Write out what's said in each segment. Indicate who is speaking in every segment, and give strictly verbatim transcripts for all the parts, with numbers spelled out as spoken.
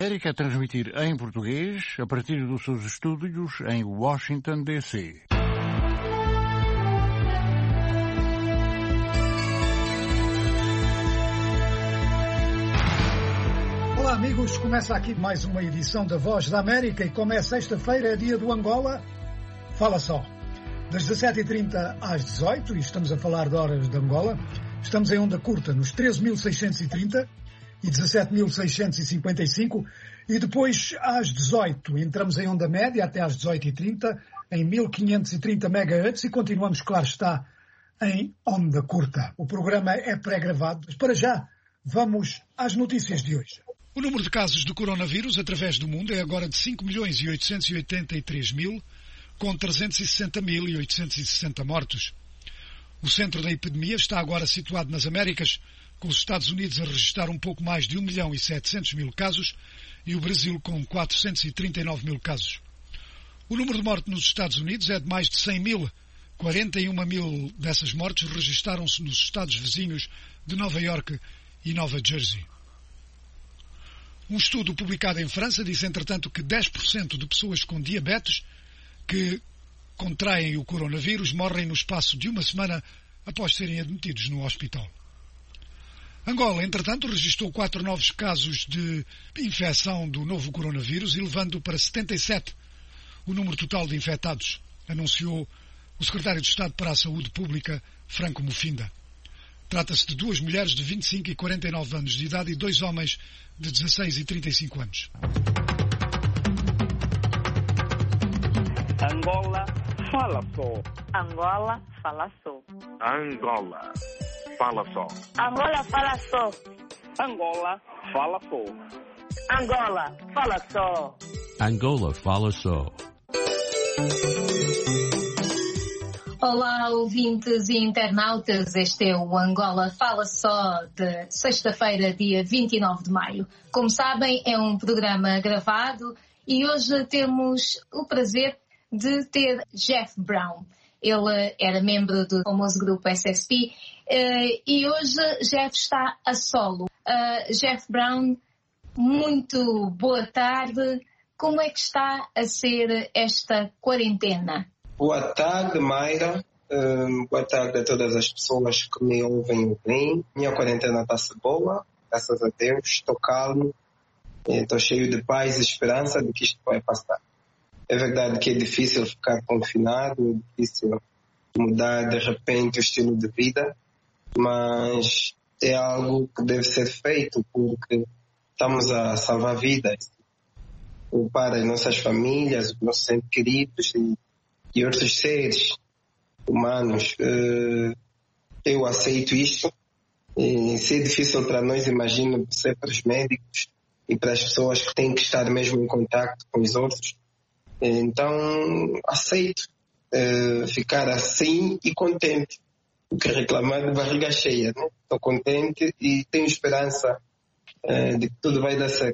Speaker 1: América a transmitir em português a partir dos seus estúdios em Washington, D C
Speaker 2: Olá amigos, começa aqui mais uma edição da Voz da América e como é sexta-feira, é dia do Angola, fala só. Das dezassete e trinta às dezoito, e estamos a falar de horas de Angola, estamos em onda curta nos treze mil seiscentos e trinta e dezassete mil seiscentos e cinquenta e cinco e depois às dezoito entramos em onda média até às dezoito e trinta em mil quinhentos e trinta megahertz e continuamos, claro está, em onda curta. O programa é pré-gravado, mas para já vamos às notícias de hoje.
Speaker 3: O número de casos de coronavírus através do mundo é agora de cinco milhões e oitocentos e oitenta e três mil, com trezentos e sessenta mil e oitocentos e sessenta mortos. O centro da epidemia está agora situado nas Américas, com os Estados Unidos a registrar um pouco mais de um milhão e setecentos mil casos e o Brasil com quatrocentos e trinta e nove mil casos. O número de mortes nos Estados Unidos é de mais de cem mil. quarenta e uma mil dessas mortes registaram-se nos estados vizinhos de Nova Iorque e Nova Jersey. Um estudo publicado em França diz, entretanto, que dez por cento de pessoas com diabetes que contraem o coronavírus morrem no espaço de uma semana após serem admitidos no hospital. Angola, entretanto, registrou quatro novos casos de infecção do novo coronavírus, elevando para setenta e sete o número total de infectados, anunciou o secretário de Estado para a Saúde Pública, Franco Mufinda. Trata-se de duas mulheres de vinte e cinco e quarenta e nove anos de idade e dois homens de dezasseis e trinta e cinco anos.
Speaker 4: Angola, fala só.
Speaker 5: Angola, fala só.
Speaker 4: Angola, fala só.
Speaker 5: Angola, fala só.
Speaker 4: Angola, fala só.
Speaker 5: Angola, fala só.
Speaker 6: Angola, fala só.
Speaker 7: Olá, ouvintes e internautas. Este é o Angola Fala Só de sexta-feira, dia vinte e nove de maio. Como sabem, é um programa gravado e hoje temos o prazer de ter Jeff Brown. Ele era membro do famoso grupo S S P e hoje Jeff está a solo. Uh, Jeff Brown, muito boa tarde. Como é que está a ser esta quarentena?
Speaker 8: Boa tarde, Mayra. Uh, boa tarde a todas as pessoas que me ouvem e veem. Minha quarentena está-se boa, graças a Deus. Estou calmo, estou cheio de paz e esperança de que isto vai passar. É verdade que é difícil ficar confinado, é difícil mudar de repente o estilo de vida, mas é algo que deve ser feito porque estamos a salvar vidas para as nossas famílias, os nossos entes queridos e, e outros seres humanos. Eu aceito isto. E se é difícil para nós, imagino ser para os médicos e para as pessoas que têm que estar mesmo em contato com os outros. Então, aceito uh, ficar assim e contente. O que reclamar de barriga cheia, né? Estou contente e tenho esperança uh, de que tudo vai dar certo.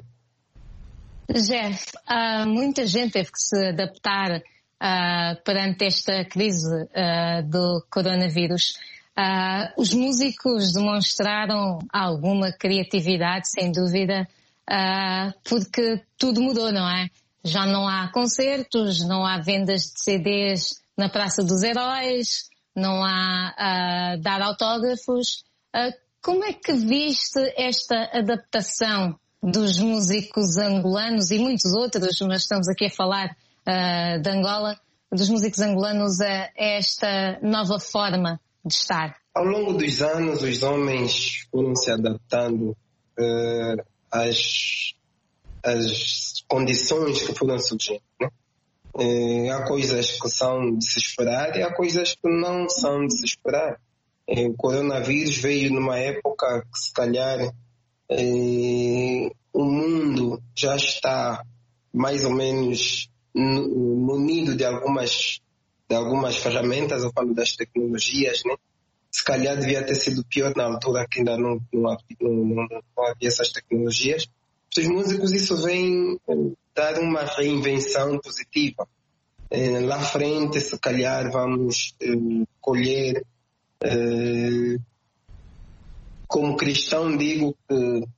Speaker 7: Jeff, uh, muita gente teve que se adaptar uh, perante esta crise uh, do coronavírus. Uh, os músicos demonstraram alguma criatividade, sem dúvida, uh, porque tudo mudou, não é? Já não há concertos, não há vendas de C Ds na Praça dos Heróis, não há uh, dar autógrafos. Uh, como é que viste esta adaptação dos músicos angolanos e muitos outros, mas estamos aqui a falar uh, de Angola, dos músicos angolanos a esta nova forma de estar?
Speaker 8: Ao longo dos anos, os homens foram se adaptando uh, às, às condições que foram surgindo, né? Uh, há coisas que são de se esperar e há coisas que não são de se esperar. Uh, o coronavírus veio numa época que, se calhar, uh, o mundo já está mais ou menos munido de algumas, de algumas ferramentas. Eu falo das tecnologias, né? Se calhar devia ter sido pior na altura que ainda não, não, não, não havia essas tecnologias. Para os músicos isso vem dar uma reinvenção positiva. Eh, lá à frente, se calhar, vamos eh, colher. Eh, como cristão, digo que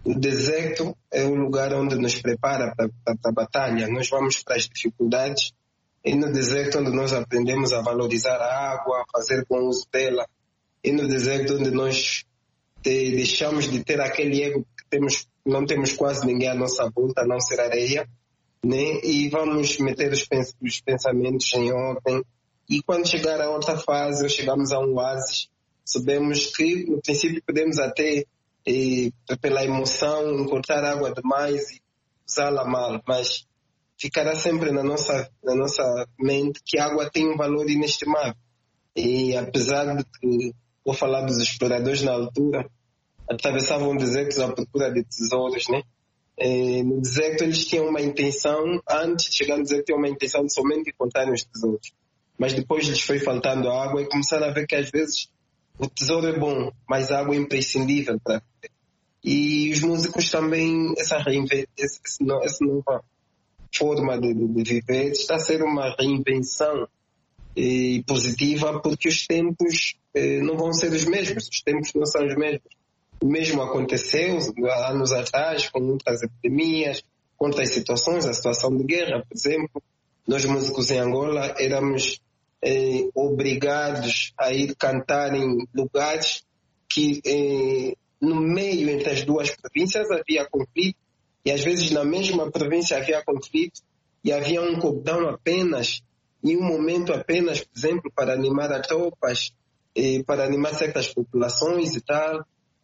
Speaker 8: O deserto é um lugar onde nos prepara para a batalha. Nós vamos para as dificuldades e no deserto onde nós aprendemos a valorizar a água, a fazer bom uso dela. E no deserto onde nós te, deixamos de ter aquele ego que temos, não temos quase ninguém à nossa volta, a não ser areia, né? E vamos meter os, pens- os pensamentos em ordem. E quando chegar a outra fase, ou chegamos a um oásis, sabemos que no princípio podemos até E, pela emoção, cortar água demais e usá-la mal, mas ficará sempre na nossa, na nossa mente que a água tem um valor inestimável. E apesar de que, vou falar dos exploradores na altura, atravessavam desertos à procura de tesouros, né? E no deserto eles tinham uma intenção, antes de chegar no deserto, tinham uma intenção de somente encontrar os tesouros. Mas depois lhes foi faltando água e começaram a ver que às vezes o tesouro é bom, mas a água é imprescindível para viver. E os músicos também, essa, reinve- essa, essa nova forma de, de viver está a ser uma reinvenção eh, positiva, porque os tempos eh, não vão ser os mesmos, os tempos não são os mesmos. O mesmo aconteceu há anos atrás, com muitas epidemias, com outras situações, a situação de guerra, por exemplo. Nós músicos em Angola éramos Eh, obrigados a ir cantar em lugares que eh, no meio entre as duas províncias havia conflito, e às vezes na mesma província havia conflito e havia um cordão apenas e um momento apenas, por exemplo, para animar as tropas, eh, para animar certas populações e tal.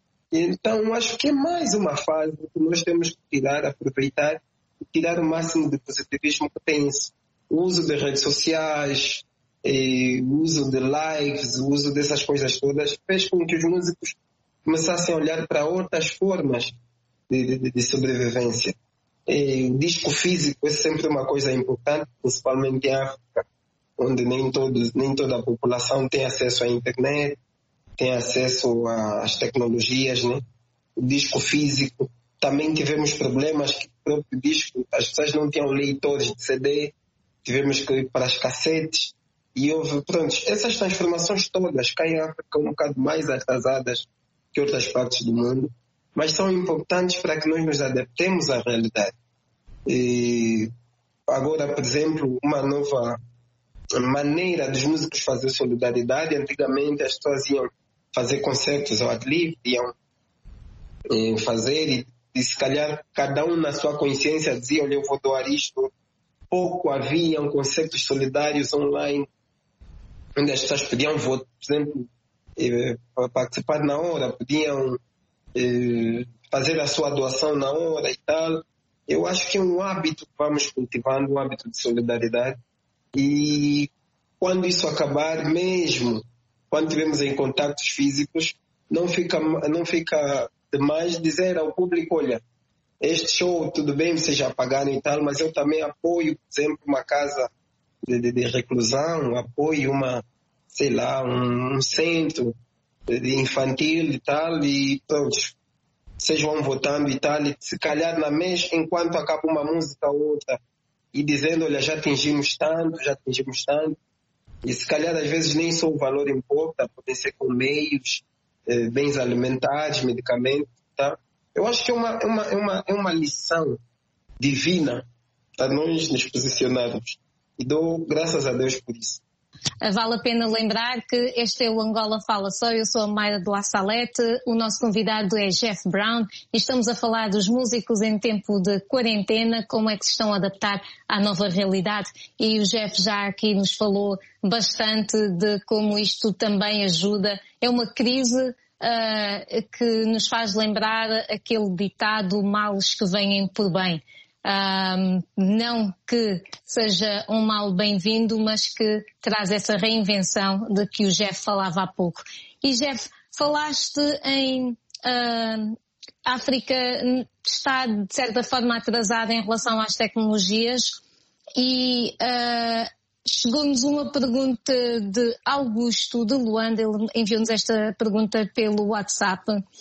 Speaker 8: Então acho que é mais uma fase que nós temos que tirar, aproveitar e tirar o máximo de positivismo que tem isso. O uso de redes sociais, E o uso de lives, o uso dessas coisas todas, fez com que os músicos começassem a olhar para outras formas de, de, de sobrevivência. E o disco físico é sempre uma coisa importante, principalmente em África, onde nem, todos, nem toda a população tem acesso à internet, tem acesso às tecnologias, né? O disco físico. Também tivemos problemas que o próprio disco, as pessoas não tinham leitores de C D, tivemos que ir para as cassetes. E houve, pronto, essas transformações todas caem em África um bocado mais atrasadas que outras partes do mundo, mas são importantes para que nós nos adaptemos à realidade. E agora, por exemplo, uma nova maneira dos músicos fazer solidariedade. Antigamente as pessoas iam fazer concertos ao ar livre, iam eh, fazer e, e se calhar cada um na sua consciência dizia, olha, eu vou doar isto. Pouco haviam concertos solidários online, onde as pessoas podiam votar, por exemplo, eh, participar na hora, podiam eh, fazer a sua doação na hora e tal. Eu acho que é um hábito que vamos cultivando, um hábito de solidariedade. E quando isso acabar, mesmo quando estivermos em contactos físicos, não fica, não fica demais dizer ao público, olha, este show, tudo bem, vocês já pagaram e tal, mas eu também apoio, por exemplo, uma casa de, de, de reclusão, apoio uma, sei lá, um, um centro de infantil e tal, e todos, vocês vão votando e tal, e se calhar na mês, enquanto acaba uma música ou outra, e dizendo, olha, já atingimos tanto, já atingimos tanto, e se calhar às vezes nem só o valor importa, pode ser com meios, eh, bens alimentares, medicamentos, tá? Eu acho que é uma, é uma, é uma, é uma lição divina para nós nos posicionarmos. E dou graças a Deus por isso.
Speaker 7: Vale a pena lembrar que este é o Angola Fala Só. Eu sou a Mayra de La Salete, o nosso convidado é Jeff Brown e estamos a falar dos músicos em tempo de quarentena, como é que se estão a adaptar à nova realidade. E o Jeff já aqui nos falou bastante de como isto também ajuda. É uma crise uh, que nos faz lembrar aquele ditado, males que vêm por bem. Um, não que seja um mal bem-vindo, mas que traz essa reinvenção de que o Jeff falava há pouco. E Jeff, falaste em uh, África está de certa forma atrasada em relação às tecnologias e uh, chegou-nos uma pergunta de Augusto de Luanda, ele enviou-nos esta pergunta pelo WhatsApp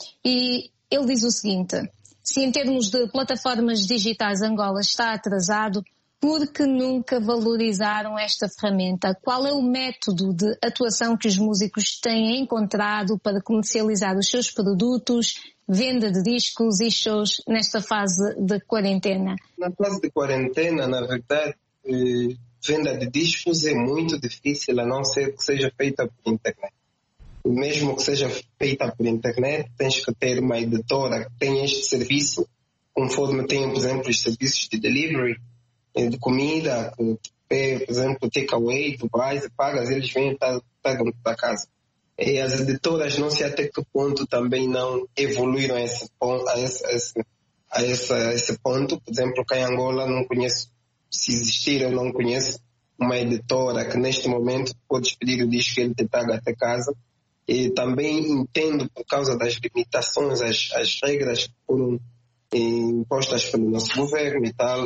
Speaker 7: e ele diz o seguinte: se em termos de plataformas digitais Angola está atrasado, por que nunca valorizaram esta ferramenta? Qual é o método de atuação que os músicos têm encontrado para comercializar os seus produtos venda de discos e shows nesta fase de quarentena?
Speaker 8: Na fase de quarentena, na verdade, eh, venda de discos é muito difícil, a não ser que seja feita por internet. E mesmo que seja feita por internet, tens que ter uma editora que tenha este serviço, conforme tem, por exemplo, os serviços de delivery, de comida, que, por exemplo, takeaway, tu vais e pagas, eles vêm e pagam para casa. E as editoras não sei até que ponto também não evoluíram a esse ponto, a esse, a esse, a esse, a esse ponto. Por exemplo, cá em Angola não conheço, se existir eu não conheço uma editora que neste momento pode pedir o disco e ele te paga até casa. E também entendo por causa das limitações, as, as regras que foram impostas pelo nosso governo e tal,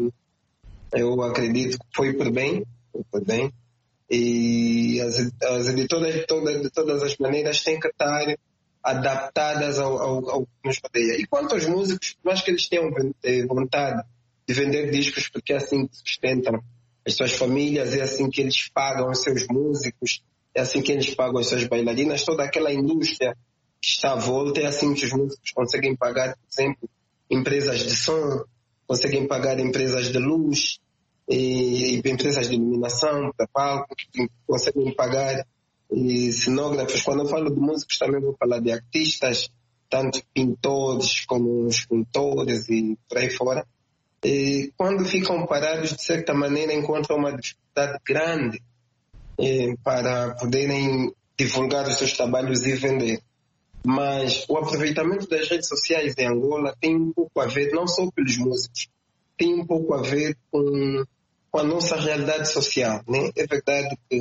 Speaker 8: eu acredito que foi por bem, foi por bem. E as, as editoras de todas, de todas as maneiras têm que estar adaptadas ao, ao, ao que nos rodeia. E quanto aos músicos, por mais que eles tenham vontade de vender discos, porque é assim que sustentam as suas famílias, é assim que eles pagam os seus músicos, é assim que eles pagam as suas bailarinas, toda aquela indústria que está à volta, é assim que os músicos conseguem pagar, por exemplo, empresas de som, conseguem pagar empresas de luz, e, e empresas de iluminação para palco, que conseguem pagar e cenógrafos. Quando eu falo de músicos também vou falar de artistas, tanto pintores como escultores e por aí fora. E quando ficam parados, de certa maneira, encontram uma dificuldade grande eh, para poderem divulgar os seus trabalhos e vender. Mas o aproveitamento das redes sociais em Angola tem um pouco a ver, não só pelos músicos, tem um pouco a ver com, com a nossa realidade social, né? É verdade que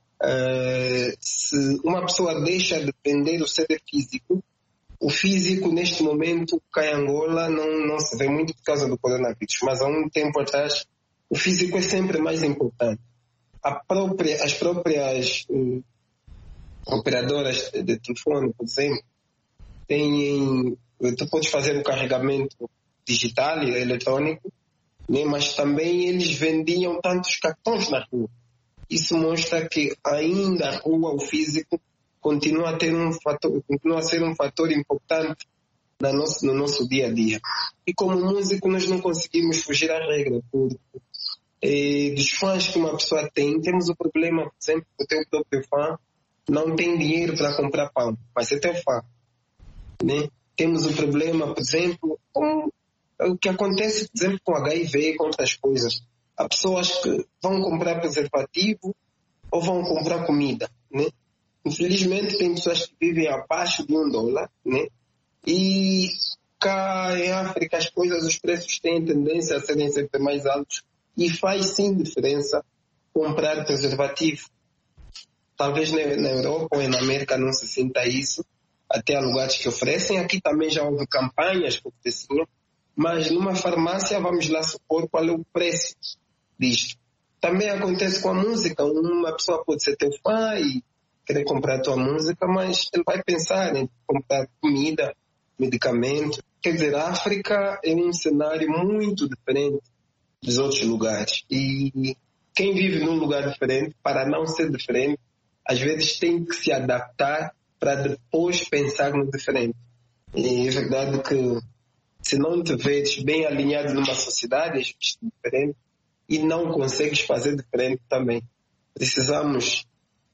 Speaker 8: uh, se uma pessoa deixa de vender o C D físico, o físico neste momento cá em Angola não, não se vê muito por causa do coronavírus, mas há um tempo atrás o físico é sempre mais importante. A própria, as próprias uh, operadoras de telefone, por exemplo, têm, tu podes fazer o carregamento digital e eletrônico, né? Mas também eles vendiam tantos cartões na rua. Isso mostra que ainda a rua, o físico, continua a ter um fator, continua a ser um fator importante no nosso, no nosso dia a dia. E como músico nós não conseguimos fugir à regra, porque eh, dos fãs que uma pessoa tem, temos o problema, por exemplo, o teu próprio fã não tem dinheiro para comprar pão, mas é teu fã, né? Temos o problema, por exemplo, com o que acontece, por exemplo, com H I V e com outras coisas. Há pessoas que vão comprar preservativo ou vão comprar comida, né? Infelizmente, tem pessoas que vivem abaixo de um dólar, né? E cá em África as coisas, os preços têm tendência a serem sempre mais altos e faz sim diferença comprar preservativo. Talvez na Europa ou na América não se sinta isso, até há lugares que oferecem. Aqui também já houve campanhas que ofereciam, mas numa farmácia vamos lá supor qual é o preço disto. Também acontece com a música. Uma pessoa pode ser teu fã e querer comprar a tua música, mas ele vai pensar em comprar comida, medicamento. Quer dizer, a África é um cenário muito diferente dos outros lugares. E quem vive num lugar diferente, para não ser diferente, às vezes tem que se adaptar para depois pensar no diferente. E é verdade que se não te vês bem alinhado numa sociedade, és diferente e não consegues fazer diferente também. Precisamos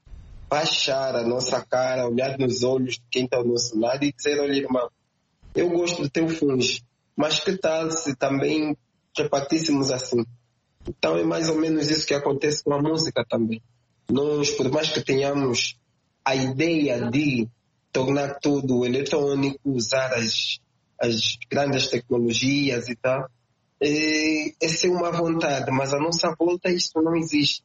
Speaker 8: baixar a nossa cara, olhar nos olhos de quem está ao nosso lado e dizer, olha, irmão, eu gosto do teu fungo, mas que tal se também repartíssemos assim? Então é mais ou menos isso que acontece com a música também. Nós, por mais que tenhamos a ideia de tornar tudo eletrônico, usar as, as grandes tecnologias e tal, é, essa é uma vontade, mas a nossa volta isso não existe.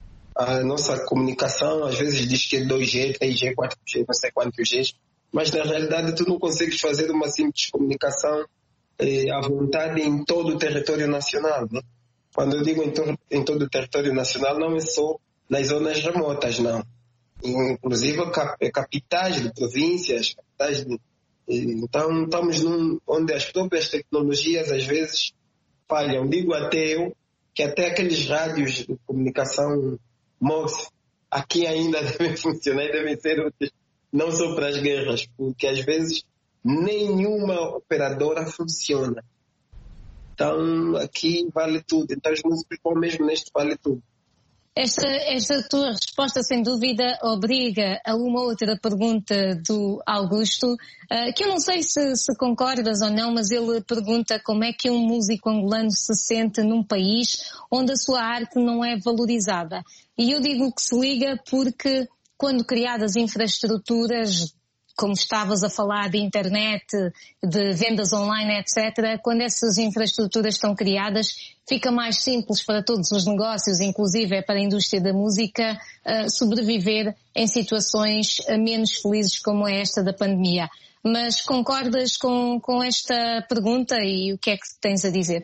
Speaker 8: A nossa comunicação às vezes diz que é dois G, três G, quatro G, não sei quantos Gs, mas na realidade tu não consegues fazer uma simples comunicação é, à vontade em todo o território nacional, né? Quando eu digo em, to- em todo o território nacional, não é só nas zonas remotas, não. Inclusive cap- capitais de províncias, capitais de... Então estamos num, onde as próprias tecnologias às vezes falham. Digo até eu que até aqueles rádios de comunicação Morse aqui ainda devem funcionar e devem ser úteis, não só para as guerras, porque às vezes nenhuma operadora funciona. Então, aqui vale tudo. Então, os músicos vão mesmo neste vale tudo.
Speaker 7: Esta, esta tua resposta, sem dúvida, obriga a uma outra pergunta do Augusto, uh, que eu não sei se, se concordas ou não, mas ele pergunta como é que um músico angolano se sente num país onde a sua arte não é valorizada. E eu digo que se liga porque, quando criadas infraestruturas, como estavas a falar de internet, de vendas online, etcétera, quando essas infraestruturas estão criadas, fica mais simples para todos os negócios, inclusive para a indústria da música, uh, sobreviver em situações menos felizes como é esta da pandemia. Mas concordas com, com esta pergunta e o que é que tens a dizer?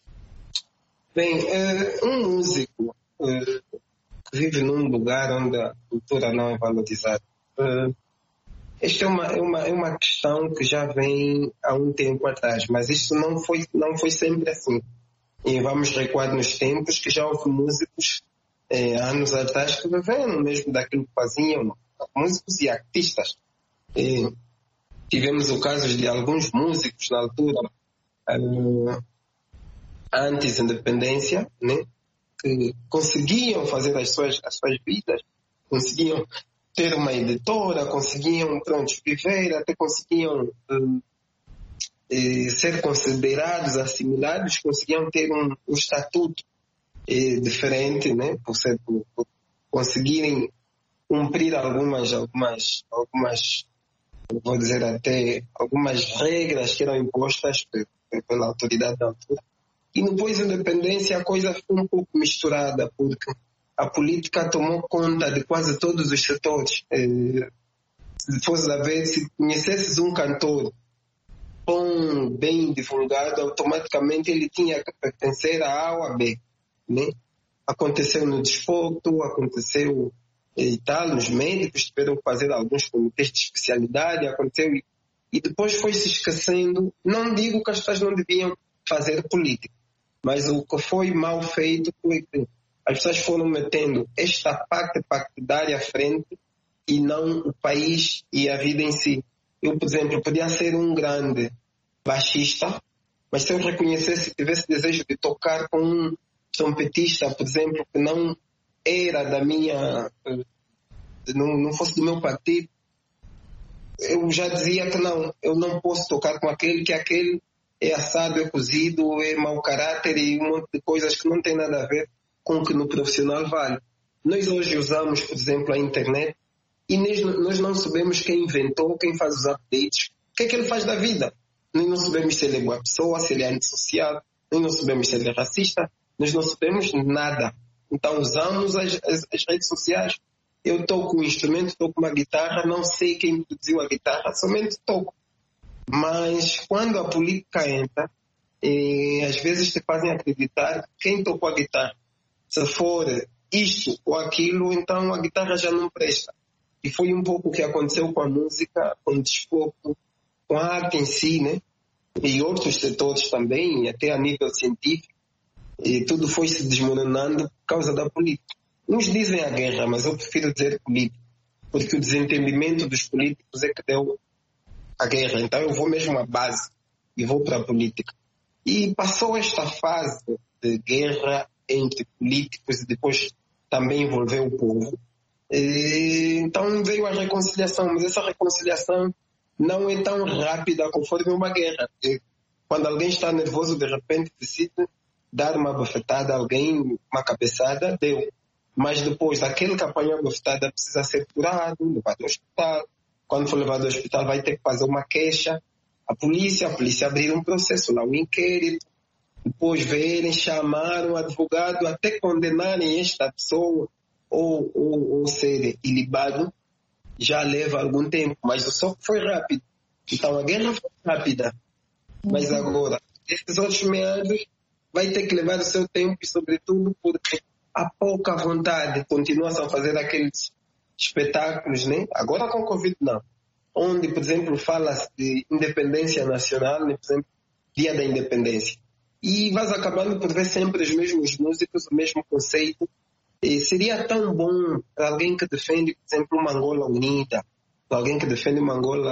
Speaker 8: Bem, uh, um músico uh, que vive num lugar onde a cultura não é valorizada, uh, esta é uma, é, uma, é uma questão que já vem há um tempo atrás, mas isso não foi, não foi sempre assim. E vamos recuar nos tempos que já houve músicos eh, anos atrás que viveram mesmo daquilo que faziam, músicos e artistas. E tivemos o caso de alguns músicos na altura, uh, antes da independência, né, que conseguiam fazer as suas, as suas vidas, conseguiam ter uma editora, conseguiam, pronto, viver, até conseguiam uh, eh, ser considerados, assimilados, conseguiam ter um, um estatuto eh, diferente, né, por, ser, por, por conseguirem cumprir algumas, algumas, algumas, vou dizer até, algumas regras que eram impostas pela autoridade da altura. E depois da independência a coisa ficou um pouco misturada, porque a política tomou conta de quase todos os setores. Eh, se fosse a ver, se conhecesses um cantor bom, bem divulgado, automaticamente ele tinha que pertencer a A ou a B, né? Aconteceu no desporto, aconteceu e tal, os médicos tiveram que fazer alguns comitês de especialidade, aconteceu e, e depois foi se esquecendo. Não digo que as pessoas não deviam fazer política, mas o que foi mal feito foi que as pessoas foram metendo esta parte partidária à frente e não o país e a vida em si. Eu, por exemplo, podia ser um grande baixista, mas se eu reconhecesse, tivesse desejo de tocar com um trompetista, por exemplo, que não era da minha, não, não fosse do meu partido, eu já dizia que não, eu não posso tocar com aquele, que aquele é assado, é cozido, é mau caráter e um monte de coisas que não tem nada a ver com o que no profissional vale. Nós hoje usamos, por exemplo, a internet e nós não sabemos quem inventou, quem faz os updates, o que é que ele faz da vida. Nós não sabemos se ele é boa pessoa, se ele é antissocial, nós não sabemos se ele é racista, nós não sabemos nada. Então usamos as, as, as redes sociais. Eu toco um instrumento, toco uma guitarra, não sei quem produziu a guitarra, somente toco. Mas quando a política entra, e às vezes te fazem acreditar quem tocou a guitarra. Se for isto ou aquilo, então a guitarra já não presta. E foi um pouco o que aconteceu com a música, com o desporto, com a arte em si, né? E outros setores também, até a nível científico. E tudo foi se desmoronando por causa da política. Uns dizem a guerra, mas eu prefiro dizer política, porque o desentendimento dos políticos é que deu a guerra. Então eu vou mesmo à base e vou para a política. E passou esta fase de guerra entre políticos e depois também envolveu o povo. E, então veio a reconciliação, mas essa reconciliação não é tão rápida conforme uma guerra. E quando alguém está nervoso, de repente decide dar uma bofetada a alguém, uma cabeçada, deu. Mas depois, aquele que apanhou a bofetada precisa ser curado, levado ao hospital. Quando for levado ao hospital, vai ter que fazer uma queixa. A polícia, a polícia abrir um processo lá, um inquérito. Depois verem, chamar um advogado até condenarem esta pessoa ou, ou, ou ser ilibado, já leva algum tempo. Mas o soco foi rápido. Então a guerra foi rápida. Mas agora, esses outros meados vai ter que levar o seu tempo e, sobretudo, porque há pouca vontade. Continuam a fazer aqueles espetáculos, né? Agora com o Covid não. Onde, por exemplo, fala-se de independência nacional, né? Por exemplo, Dia da Independência. E vais acabando por ver sempre os mesmos músicos, o mesmo conceito. E seria tão bom para alguém que defende, por exemplo, uma Angola unida, para alguém que defende uma Angola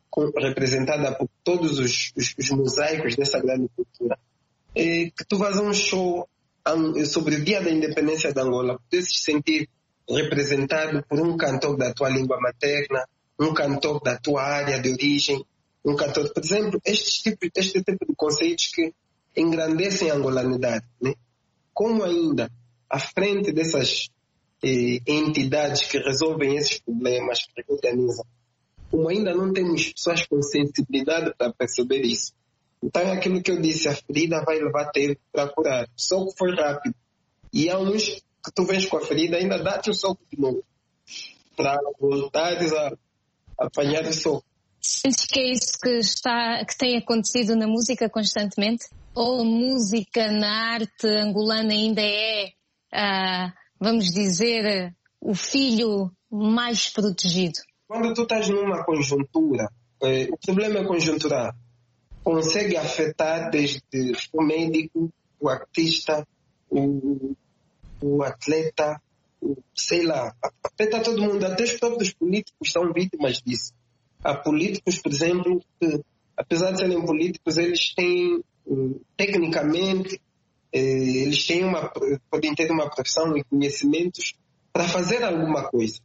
Speaker 8: com, representada por todos os, os, os mosaicos dessa grande cultura, é, que tu vais a um show um, sobre o Dia da Independência de Angola, podes se sentir representado por um cantor da tua língua materna, um cantor da tua área de origem, um cantor, por exemplo, estes tipos, este tipo de conceitos que engrandecem a angolanidade, né? Como ainda, à frente dessas eh, entidades que resolvem esses problemas, que organizam, como ainda não temos pessoas com sensibilidade para perceber isso. Então é aquilo que eu disse, a ferida vai levar tempo para curar. O soco foi rápido. E há uns que tu vens com a ferida, ainda dá-te o soco de novo, para voltares a, a apanhar o soco.
Speaker 7: Sentes que é isso que, está, que tem acontecido na música constantemente? Ou a música na arte angolana ainda é, ah, vamos dizer, o filho mais protegido?
Speaker 8: Quando tu estás numa conjuntura, eh, o problema é conjuntural. Consegue afetar desde o médico, o artista, o, o atleta, o, sei lá, afeta todo mundo. Até os próprios políticos são vítimas disso. Há políticos, por exemplo, que, apesar de serem políticos, eles têm, tecnicamente, eles têm uma, podem ter uma profissão e conhecimentos para fazer alguma coisa.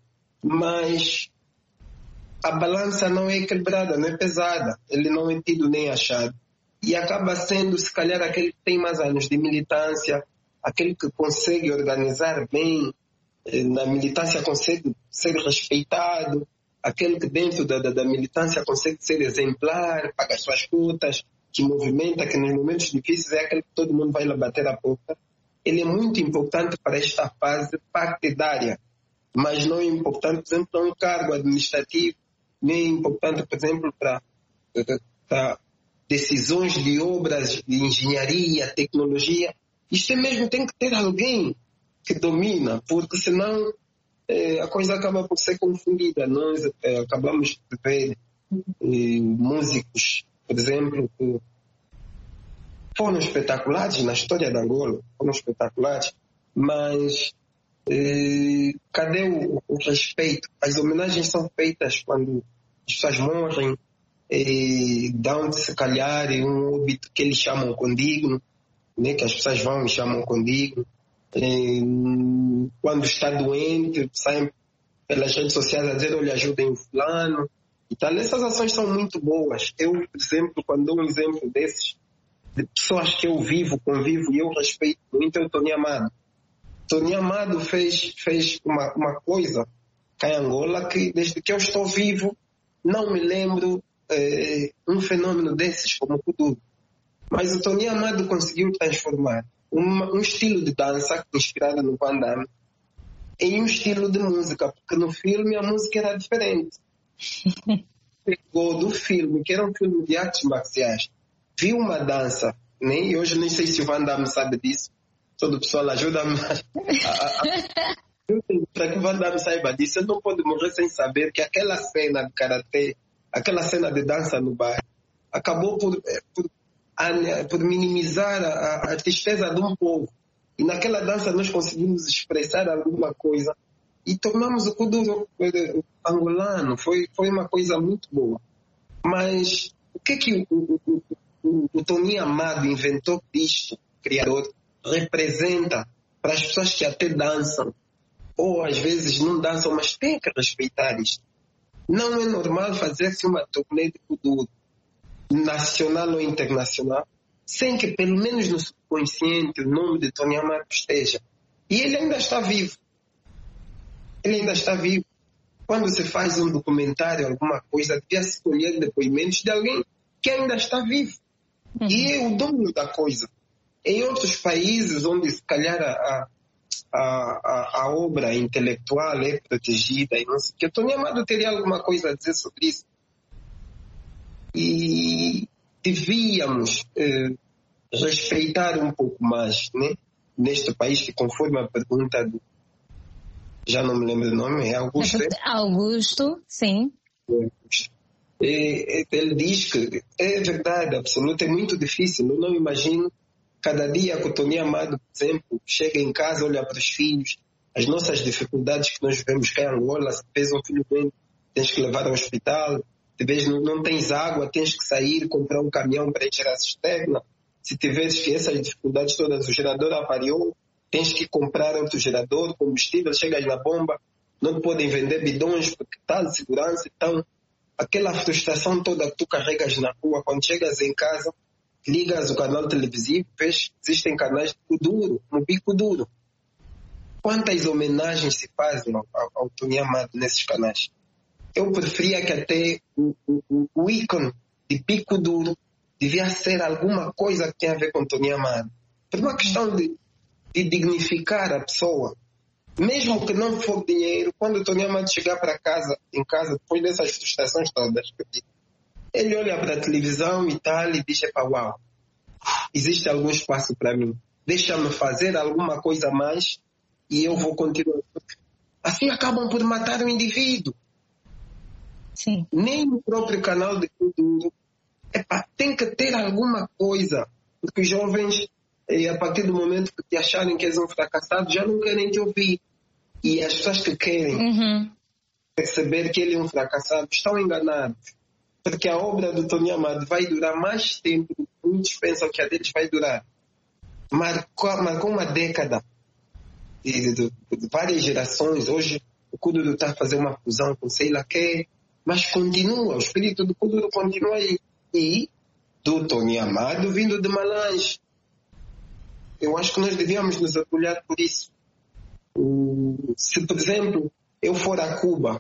Speaker 8: Mas a balança não é equilibrada, não é pesada. Ele não é tido nem achado. E acaba sendo, se calhar, aquele que tem mais anos de militância, aquele que consegue organizar bem, na militância consegue ser respeitado, aquele que dentro da, da, da militância consegue ser exemplar, paga as suas contas, que movimenta, que nos momentos difíceis é aquele que todo mundo vai lhe bater a porta. Ele é muito importante para esta fase partidária, mas não é importante, por exemplo, para um cargo administrativo, nem é importante, por exemplo, para, para decisões de obras de engenharia, tecnologia. Isto é mesmo, tem que ter alguém que domina, porque senão É, a coisa acaba por ser confundida. Nós é, acabamos de ver é, músicos, por exemplo, que foram espetaculares na história de Angola, foram espetaculares, mas é, cadê o, o respeito? As homenagens são feitas quando as pessoas morrem, é, dão se calhar um óbito que eles chamam condigno, né, que as pessoas vão e chamam condigno. Quando está doente, saem pelas redes sociais a dizer, olha, ajudem o fulano e tal. Essas ações são muito boas. Eu, por exemplo, quando dou um exemplo desses, de pessoas que eu vivo, convivo e eu respeito muito, é o Tony Amado. Tony Amado fez, fez uma, uma coisa cá em Angola que, desde que eu estou vivo, não me lembro é, um fenômeno desses como o Kuduro. Mas o Tony Amado conseguiu transformar Um, um estilo de dança inspirado no Van Damme em um estilo de música, porque no filme a música era diferente. Pegou do filme, que era um filme de artes marciais, viu uma dança, né? E hoje nem sei se o Van Damme sabe disso, todo o pessoal ajuda-me para que o Van Damme saiba disso. Eu não pode morrer sem saber que aquela cena de karatê, aquela cena de dança no bar, acabou por, por A, por minimizar a, a tristeza de um povo. E naquela dança nós conseguimos expressar alguma coisa e tornamos o Kuduro angolano. Foi, foi uma coisa muito boa. Mas o que é que o, o, o, o Tony Amado inventou disto, criador, representa para as pessoas que até dançam, ou às vezes não dançam, mas têm que respeitar isto? Não é normal fazer-se uma turnê de Kuduro, nacional ou internacional, sem que pelo menos no subconsciente o nome de Tony Amado esteja. E ele ainda está vivo. Ele ainda está vivo. Quando se faz um documentário, alguma coisa, devia se colher depoimentos de alguém que ainda está vivo. Uhum. E é o dono da coisa. Em outros países onde se calhar a, a, a, a obra intelectual é protegida, e não sei o que, Tony Amado teria alguma coisa a dizer sobre isso. E devíamos eh, respeitar um pouco mais, né? Neste país que, conforme a pergunta do, já não me lembro o nome, é Augusto. É?
Speaker 7: Augusto, sim.
Speaker 8: É, ele diz que é verdade absoluta, é muito difícil. Eu não imagino cada dia que o Tony Amado, por exemplo, chega em casa, olha para os filhos, as nossas dificuldades que nós vivemos cá em Angola, se fez um filho bem, tens que levar ao hospital, de vez não, não tens água, tens que sair, comprar um caminhão para encher a cisterna. Se tiveres que essas dificuldades todas, o gerador avariou, tens que comprar outro gerador, combustível, chegas na bomba, não podem vender bidões porque está de segurança. Então, aquela frustração toda que tu carregas na rua, quando chegas em casa, ligas o canal televisivo, vês, existem canais de bico duro, no bico duro. Quantas homenagens se fazem ao, ao, ao Tony Amado nesses canais? Eu preferia que até o, o, o ícone de bico duro devia ser alguma coisa que tenha a ver com Tony Amado. Por uma questão de, de dignificar a pessoa. Mesmo que não for dinheiro, quando o Tony Amado chegar para casa, em casa, depois dessas frustrações todas, ele olha para a televisão e tal e diz, epa, uau, existe algum espaço para mim. Deixa-me fazer alguma coisa a mais e eu vou continuar. Assim acabam por matar o indivíduo.
Speaker 7: Sim.
Speaker 8: Nem no próprio canal de cultura. Epa, tem que ter alguma coisa. Porque os jovens, a partir do momento que te acharem que és um fracassado, já não querem te ouvir. E as pessoas que querem
Speaker 7: uhum.
Speaker 8: perceber que ele é um fracassado estão enganados. Porque a obra do Tony Amado vai durar mais tempo do que muitos pensam que a deles vai durar. Marcou, marcou uma década de, de, de várias gerações. Hoje o Kuduro está a fazer uma fusão com sei lá quem, mas continua, o espírito do Kuduro continua aí. E do Tony Amado vindo de Malange. Eu acho que nós devíamos nos orgulhar por isso. Se, por exemplo, eu for a Cuba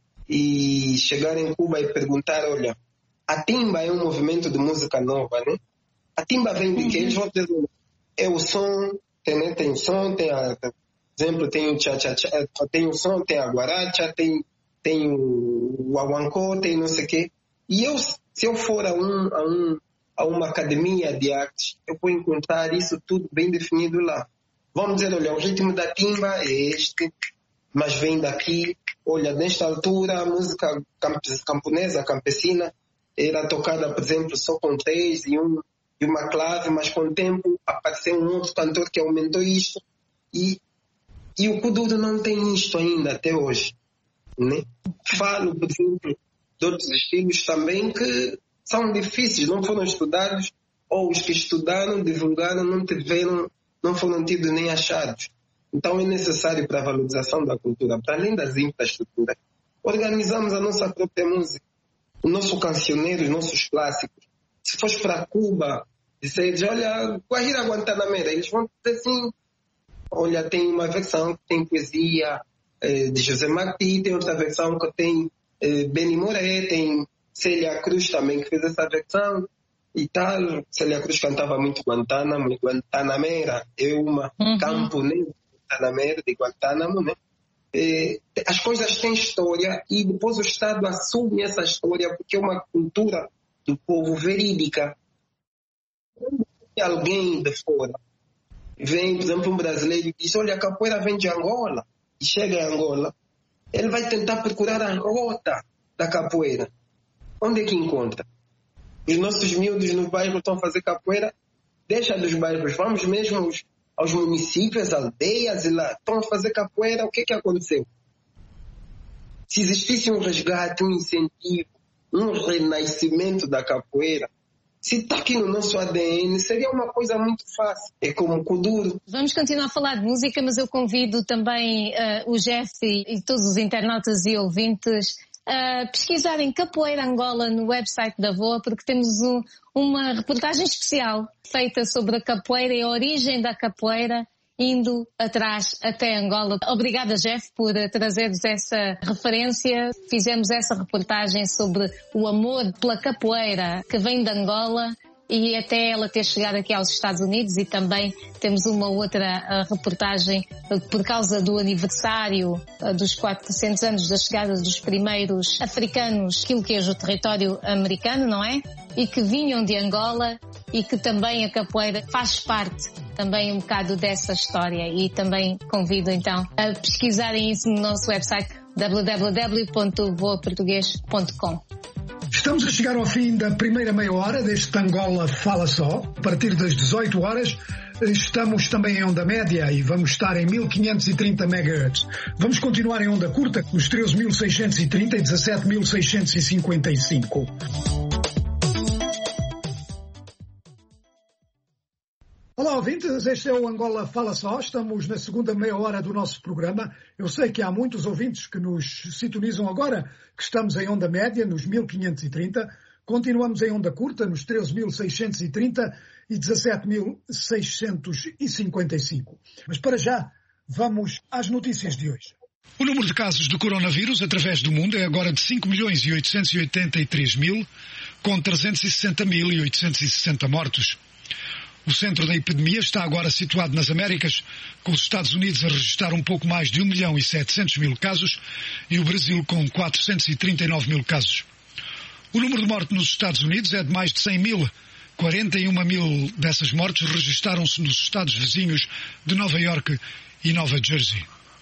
Speaker 8: e chegar em Cuba e perguntar, olha, a timba é um movimento de música nova, né? A timba vem de que? Eles vão dizer, é o som, tem, né? Tem o som, tem a, por exemplo, tem o cha-cha-cha, tem o som, tem a guaracha, tem, tem o aguancó, tem não sei o quê. E eu, se eu for a, um, a, um, a uma academia de artes, eu vou encontrar isso tudo bem definido lá. Vamos dizer, olha, o ritmo da timba é este, mas vem daqui. Olha, nesta altura, a música camponesa, campesina, era tocada, por exemplo, só com três e, um, e uma clave, mas com o tempo apareceu um outro cantor que aumentou isto. E, e o Kuduro não tem isto ainda, até hoje. Né? Falo, por exemplo, de outros estilos também que são difíceis, não foram estudados, ou os que estudaram, divulgaram, não tiveram, não foram tidos nem achados. Então é necessário para a valorização da cultura, para além das infraestruturas, organizamos a nossa própria música, o nosso cancioneiro, os nossos clássicos. Se fores para Cuba, dizer, olha, Guajira Guantanamera, eles vão dizer assim, olha, tem uma versão que tem poesia eh, de José Martí, tem outra versão que tem eh, Benny Moré, tem Célia Cruz também que fez essa versão e tal. Célia Cruz cantava muito Guantánamo, Guantanamera é uma uhum. camponesa Guantanamera de Guantánamo, né? É, as coisas têm história e depois o Estado assume essa história porque é uma cultura do povo verídica. Quando alguém de fora vem, por exemplo, um brasileiro e diz, olha, a capoeira vem de Angola, e chega em Angola, ele vai tentar procurar a rota da capoeira. Onde é que encontra? Os nossos miúdos no bairro estão a fazer capoeira, deixa dos bairros, vamos mesmo aos, aos municípios, aldeias, e lá estão a fazer capoeira. O que é que aconteceu? Se existisse um resgate, um incentivo, um renascimento da capoeira, se está aqui no nosso A D N, seria uma coisa muito fácil. É como o Kuduro. Vamos continuar a falar de música, mas eu convido também uh, o Jeff e, e todos os internautas e ouvintes a pesquisarem Capoeira Angola no website da V O A, porque temos um, uma reportagem especial feita sobre a capoeira e a origem da capoeira, indo atrás até Angola. Obrigada, Jeff, por trazer-nos essa referência. Fizemos essa reportagem sobre o amor pela capoeira que vem de Angola e até ela ter chegado aqui aos Estados Unidos, e também temos uma outra reportagem por causa do aniversário dos quatrocentos anos da chegada dos primeiros africanos, aquilo que é o território americano, não é? E que vinham de Angola, e que também a capoeira faz parte também um bocado dessa história, e também convido então a pesquisarem isso no nosso website w w w ponto voa português ponto com.
Speaker 2: Estamos a chegar ao fim da primeira meia hora deste Angola Fala Só. A partir das dezoito horas Estamos também em onda média e vamos estar em mil quinhentos e trinta megahertz. Vamos continuar em onda curta, nos treze mil seiscentos e trinta e dezassete mil seiscentos e cinquenta e cinco. Olá, ouvintes, este é o Angola Fala Só. Estamos na segunda meia hora do nosso programa. Eu sei que há muitos ouvintes que nos sintonizam agora, que estamos em onda média, nos mil quinhentos e trinta. Continuamos em onda curta, nos treze mil seiscentos e trinta e dezassete mil seiscentos e cinquenta e cinco. Mas para já, vamos às notícias de hoje.
Speaker 3: O número de casos de coronavírus através do mundo é agora de cinco milhões e oitocentos e oitenta e três mil, com trezentos e sessenta mil e oitocentos e sessenta mortos. O centro da epidemia está agora situado nas Américas, com os Estados Unidos a registrar um pouco mais de um milhão e setecentos mil casos e o Brasil com quatrocentos e trinta e nove mil casos. O número de mortes nos Estados Unidos é de mais de cem mil. quarenta e uma mil dessas mortes registaram-se nos estados vizinhos de Nova Iorque e Nova Jersey.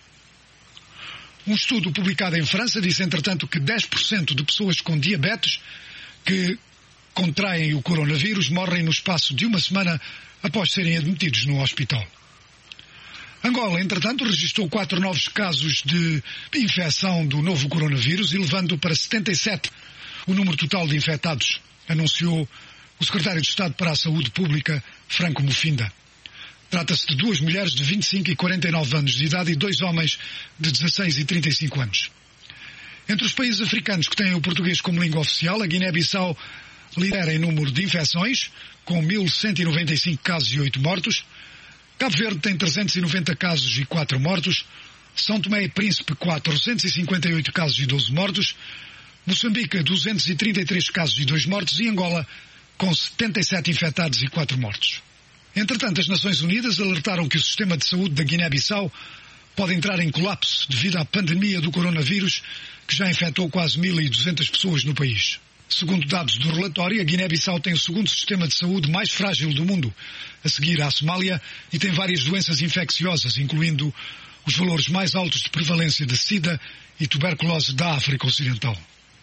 Speaker 3: Um estudo publicado em França disse, entretanto, que dez por cento de pessoas com diabetes que contraem o coronavírus morrem no espaço de uma semana após serem admitidos no hospital. Angola, entretanto, registrou quatro novos casos de infecção do novo coronavírus, elevando para setenta e sete o número total de infectados, anunciou o secretário de Estado para a Saúde Pública, Franco Mufinda. Trata-se de duas mulheres de vinte e cinco e quarenta e nove anos de idade e dois homens de dezasseis e trinta e cinco anos. Entre os países africanos que têm o português como língua oficial, a Guiné-Bissau lidera em número de infecções, com mil cento e noventa e cinco casos e oito mortos. Cabo Verde tem trezentos e noventa casos e quatro mortos. São Tomé e Príncipe, quatrocentos e cinquenta e oito casos e doze mortos. Moçambique, duzentos e trinta e três casos e dois mortos. E Angola, com setenta e sete infectados e quatro mortos. Entretanto, as Nações Unidas alertaram que o sistema de saúde da Guiné-Bissau pode entrar em colapso devido à pandemia do coronavírus, que já infectou quase mil e duzentas pessoas no país. Segundo dados do relatório, a Guiné-Bissau tem o segundo sistema de saúde mais frágil do mundo, a seguir à Somália, e tem várias doenças infecciosas, incluindo os valores mais altos de prevalência de sida e tuberculose da África Ocidental.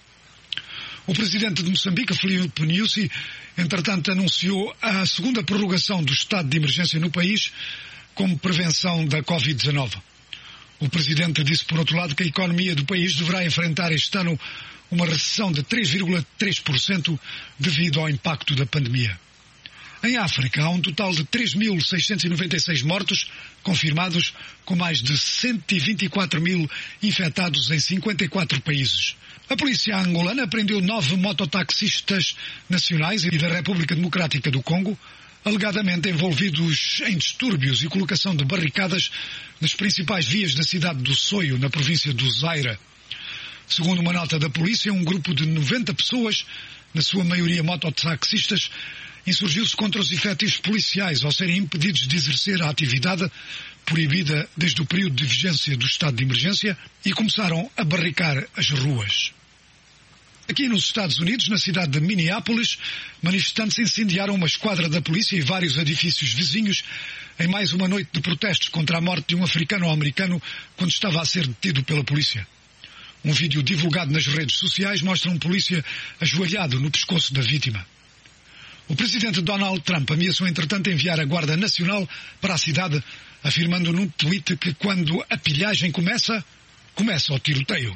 Speaker 3: O presidente de Moçambique, Filipe Nyusi, entretanto, anunciou a segunda prorrogação do estado de emergência no país como prevenção da covid dezenove. O presidente disse, por outro lado, que a economia do país deverá enfrentar este ano uma recessão de três vírgula três por cento devido ao impacto da pandemia. Em África, há um total de três mil seiscentos e noventa e seis mortos confirmados, com mais de cento e vinte e quatro mil infectados em cinquenta e quatro países. A polícia angolana prendeu nove mototaxistas nacionais e da República Democrática do Congo, alegadamente envolvidos em distúrbios e colocação de barricadas nas principais vias da cidade do Soio, na província do Zaire. Segundo uma nota da polícia, um grupo de noventa pessoas, na sua maioria mototaxistas, insurgiu-se contra os efetivos policiais ao serem impedidos de exercer a atividade proibida desde o período de vigência do estado de emergência e começaram a barricar as ruas. Aqui nos Estados Unidos, na cidade de Minneapolis, manifestantes incendiaram uma esquadra da polícia e vários edifícios vizinhos em mais uma noite de protestos contra a morte de um africano-americano quando estava a ser detido pela polícia. Um vídeo divulgado nas redes sociais mostra um polícia ajoelhado no pescoço da vítima. O presidente Donald Trump ameaçou, entretanto, enviar a Guarda Nacional para a cidade, afirmando num tweet que quando a pilhagem começa, começa o tiroteio.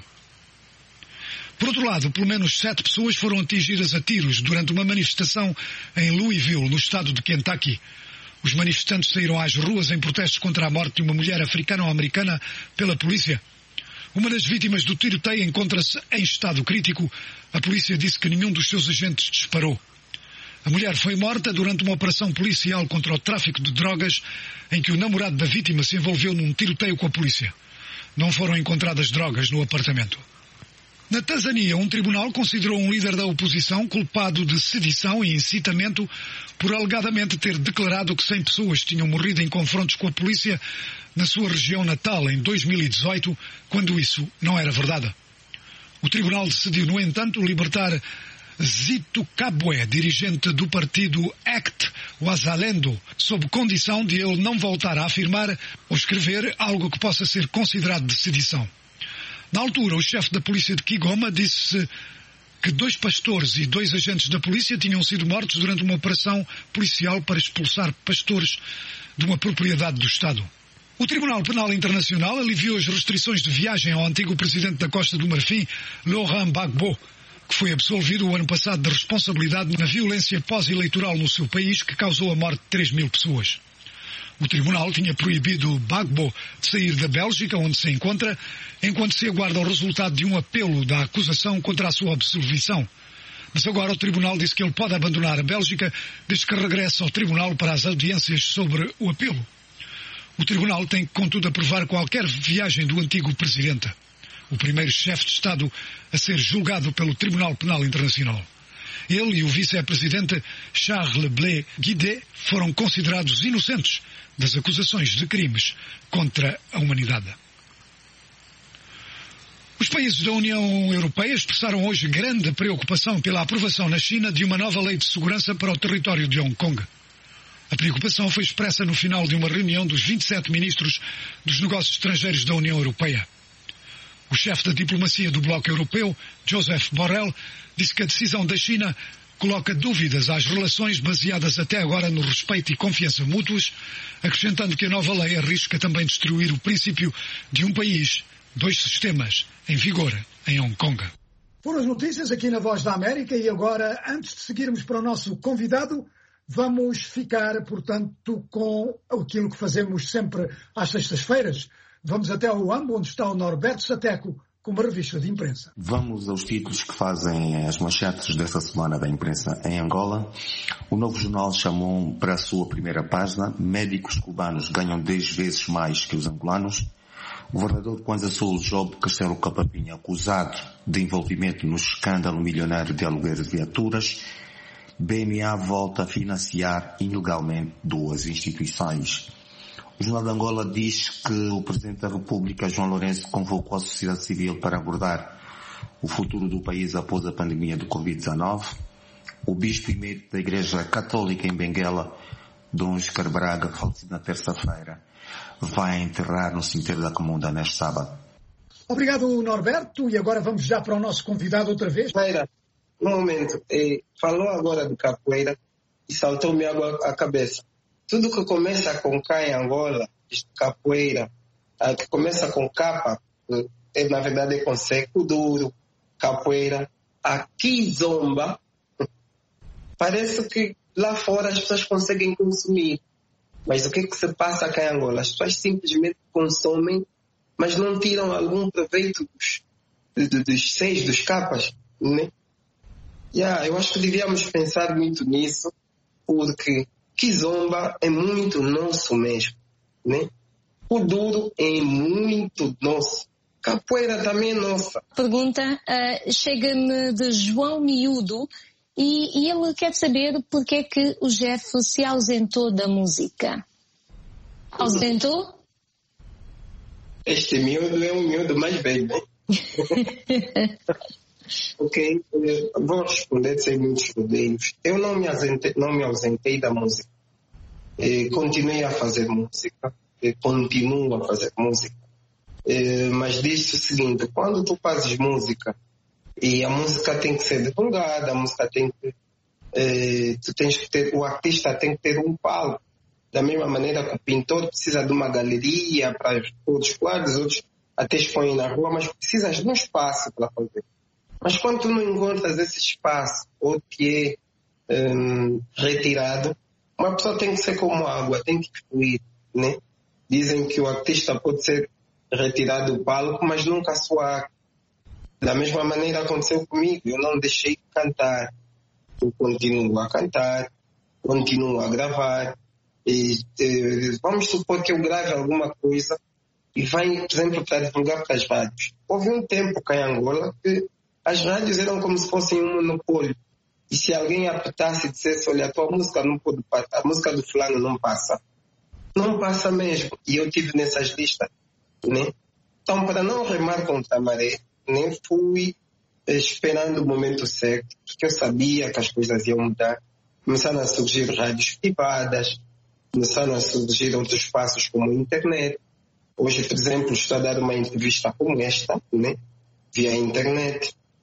Speaker 3: Por outro lado, pelo menos sete pessoas foram atingidas a tiros durante uma manifestação em Louisville, no estado de Kentucky. Os manifestantes saíram às ruas em protestos contra a morte de uma mulher africano-americana pela polícia. Uma das vítimas do tiroteio encontra-se em estado crítico. A polícia disse que nenhum dos seus agentes disparou. A mulher foi morta durante uma operação policial contra o tráfico de drogas em que o namorado da vítima se envolveu num tiroteio com a polícia. Não foram encontradas drogas no apartamento. Na Tanzânia, um tribunal considerou um líder da oposição culpado de sedição e incitamento por alegadamente ter declarado que cem pessoas tinham morrido em confrontos com a polícia na sua região natal em dois mil e dezoito, quando isso não era verdade. O tribunal decidiu, no entanto, libertar Zito Kabwe, dirigente do partido ACT Wazalendo, sob condição de ele não voltar a afirmar ou escrever algo que possa ser considerado de sedição. Na altura, o chefe da polícia de Kigoma disse que dois pastores e dois agentes da polícia tinham sido mortos durante uma operação policial para expulsar pastores de uma propriedade do Estado. O Tribunal Penal Internacional aliviou as restrições de viagem ao antigo presidente da Costa do Marfim, Laurent Gbagbo, que foi absolvido o ano passado de responsabilidade na violência pós-eleitoral no seu país que causou a morte de três mil pessoas. O tribunal tinha proibido Gbagbo de sair da Bélgica, onde se encontra, enquanto se aguarda o resultado de um apelo da acusação contra a sua absolvição. Mas agora o tribunal disse que ele pode abandonar a Bélgica desde que regresse ao tribunal para as audiências sobre o apelo. O tribunal tem, contudo, aprovar qualquer viagem do antigo presidente, o primeiro chefe de Estado a ser julgado pelo Tribunal Penal Internacional. Ele e o vice-presidente Charles Blé Guidé foram considerados inocentes das acusações de crimes contra a humanidade. Os países da União Europeia expressaram hoje grande preocupação pela aprovação na China de uma nova lei de segurança para o território de Hong Kong. A preocupação foi expressa no final de uma reunião dos vinte e sete ministros dos negócios estrangeiros da União Europeia. O chefe da diplomacia do Bloco Europeu, Joseph Borrell, disse que a decisão da China coloca dúvidas às relações baseadas até agora no respeito e confiança mútuos, acrescentando que a nova lei arrisca também destruir o princípio de um país, dois sistemas, em vigor em Hong Kong.
Speaker 2: Foram as notícias aqui na Voz da América e agora, antes de seguirmos para o nosso convidado, vamos ficar, portanto, com aquilo que fazemos sempre às sextas-feiras. Vamos até ao Uambo, onde está o Norberto Sateco, com uma revista de imprensa.
Speaker 9: Vamos aos títulos que fazem as manchetes desta semana da imprensa em Angola. O Novo Jornal chamou para a sua primeira página: médicos cubanos ganham dez vezes mais que os angolanos. O governador de Kwanza Sul, Job Castelo Capapinha, acusado de envolvimento no escândalo milionário de aluguer de viaturas. B M A volta a financiar ilegalmente duas instituições. O Jornal de Angola diz que o Presidente da República, João Lourenço, convocou a sociedade civil para abordar o futuro do país após a pandemia do covid dezenove. O Bispo Emérito da Igreja Católica em Benguela, Dom Oscar Braga, falecido na terça-feira, vai enterrar no cemitério da Camunda neste sábado.
Speaker 2: Obrigado, Norberto. E agora vamos já para o nosso convidado outra vez.
Speaker 8: Meira, um momento. Eh, falou agora do capoeira e saltou-me água à cabeça. Tudo que começa com K em Angola, capoeira, que começa com capa, é, na verdade é com seco duro, capoeira, aqui zomba, parece que lá fora as pessoas conseguem consumir. Mas o que é que se passa cá em Angola? As pessoas simplesmente consomem, mas não tiram algum proveito dos, dos, dos seis, dos capas, né? Yeah, eu acho que devíamos pensar muito nisso, porque Kizomba é muito nosso mesmo, né? O duro é muito nosso. Capoeira também é nossa.
Speaker 7: Pergunta uh, chega-me de João Miúdo e, e ele quer saber porque é que o Jeff se ausentou da música. Ausentou?
Speaker 8: Este miúdo é um miúdo mais velho, né? Ok, vou responder sem muitos rodeios. Eu não me ausentei, não me ausentei da música. Eh, continuei a fazer música, eh, continuo a fazer música. Eh, mas diz o seguinte: quando tu fazes música e a música tem que ser divulgada, a música tem que, eh, tu tens que ter, o artista tem que ter um palco. Da mesma maneira que o pintor precisa de uma galeria para os quadros, outros até expõem na rua, mas precisas de um espaço para fazer. Mas quando tu não encontras esse espaço, ou que é um, retirado, uma pessoa tem que ser como água, tem que fluir, né? Dizem que o artista pode ser retirado do palco, mas nunca suar. Da mesma maneira aconteceu comigo, eu não deixei de cantar. Eu continuo a cantar, continuo a gravar. E, e, vamos supor que eu grave alguma coisa e vai, por exemplo, para divulgar para as rádios. Houve um tempo cá em Angola que as rádios eram como se fossem um monopólio. E se alguém apitasse e dissesse: olha, a tua música não pode passar, a música do fulano não passa. Não passa mesmo. E eu tive nessas listas, né? Então, para não remar contra a maré, nem fui esperando o momento certo, porque eu sabia que as coisas iam mudar. Começaram a surgir rádios privadas, começaram a surgir outros espaços como a internet. Hoje, por exemplo, estou a dar uma entrevista como esta, né? Via internet.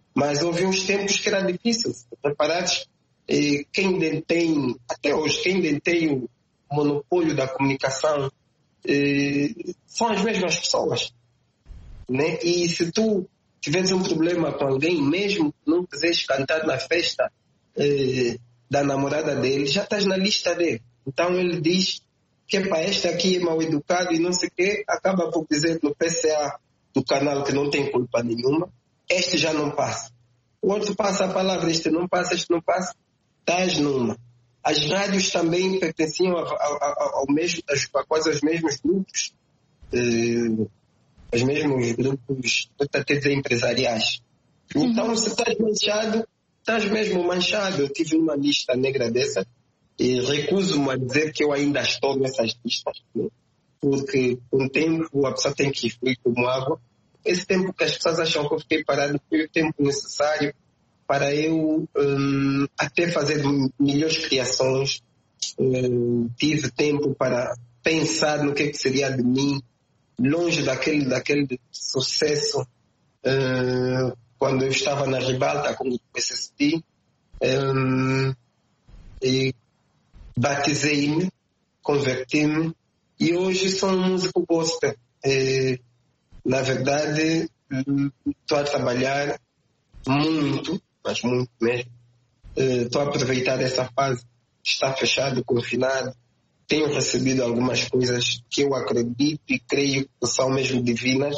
Speaker 8: Mas houve uns tempos que era difícil. Reparares, eh, quem detém, até hoje, quem detém o monopólio da comunicação eh, são as mesmas pessoas. Né? E se tu tiveres um problema com alguém, mesmo que não quiseres cantar na festa eh, da namorada dele, já estás na lista dele. Então ele diz que para este aqui é mal educado e não sei o quê, acaba por dizer no P C A do canal que não tem culpa nenhuma, este já não passa. O outro passa a palavra, este não passa, este não passa, estás numa. As rádios também pertenciam ao, ao, ao mesmo, a quase aos mesmos grupos, eh, os mesmos grupos, até dizer, empresariais. Então, uhum. se estás manchado, estás mesmo manchado. Eu tive uma lista negra dessa e recuso-me a dizer que eu ainda estou nessas listas, né? Porque com o tempo a pessoa tem que fluir como água. Esse tempo que as pessoas acham que eu fiquei parado foi o tempo necessário para eu um, até fazer melhores criações. Um, tive tempo para pensar no que, que seria de mim, longe daquele, daquele sucesso uh, quando eu estava na ribalta com o P C S T. Um, e batizei-me, converti-me e hoje sou um músico gospel. E, na verdade, estou a trabalhar muito, mas muito mesmo. Estou a aproveitar essa fase que está fechado, confinado. Tenho recebido algumas coisas que eu acredito e creio que são mesmo divinas.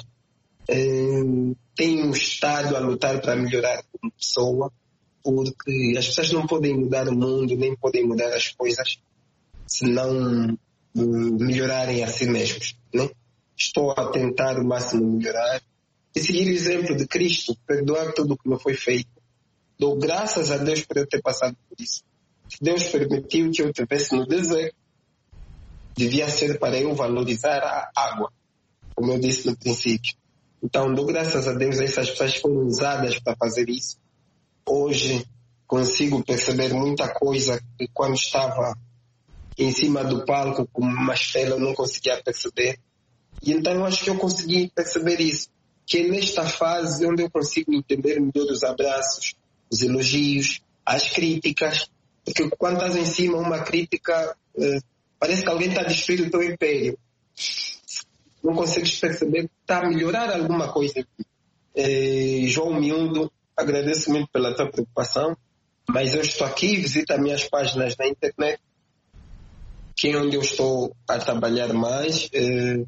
Speaker 8: Tenho estado a lutar para melhorar como pessoa, porque as pessoas não podem mudar o mundo, nem podem mudar as coisas, se não melhorarem a si mesmos, né? Estou a tentar o máximo melhorar e seguir o exemplo de Cristo, perdoar tudo o que me foi feito. Dou graças a Deus por eu ter passado por isso. Deus permitiu que eu estivesse no deserto, devia ser para eu valorizar a água, como eu disse no princípio. Então, dou graças a Deus a essas pessoas que foram usadas para fazer isso. Hoje consigo perceber muita coisa que quando estava em cima do palco como uma estrela eu não conseguia perceber. E então eu acho que eu consegui perceber isso, que é nesta fase onde eu consigo entender melhor os abraços, os elogios, as críticas, porque quando estás em cima uma crítica, eh, parece que alguém está a destruir o teu império. Não consegues perceber que está a melhorar alguma coisa. Eh, João Miúdo, agradeço muito pela tua preocupação, mas eu estou aqui, visita minhas páginas na internet, que é onde eu estou a trabalhar mais, eh,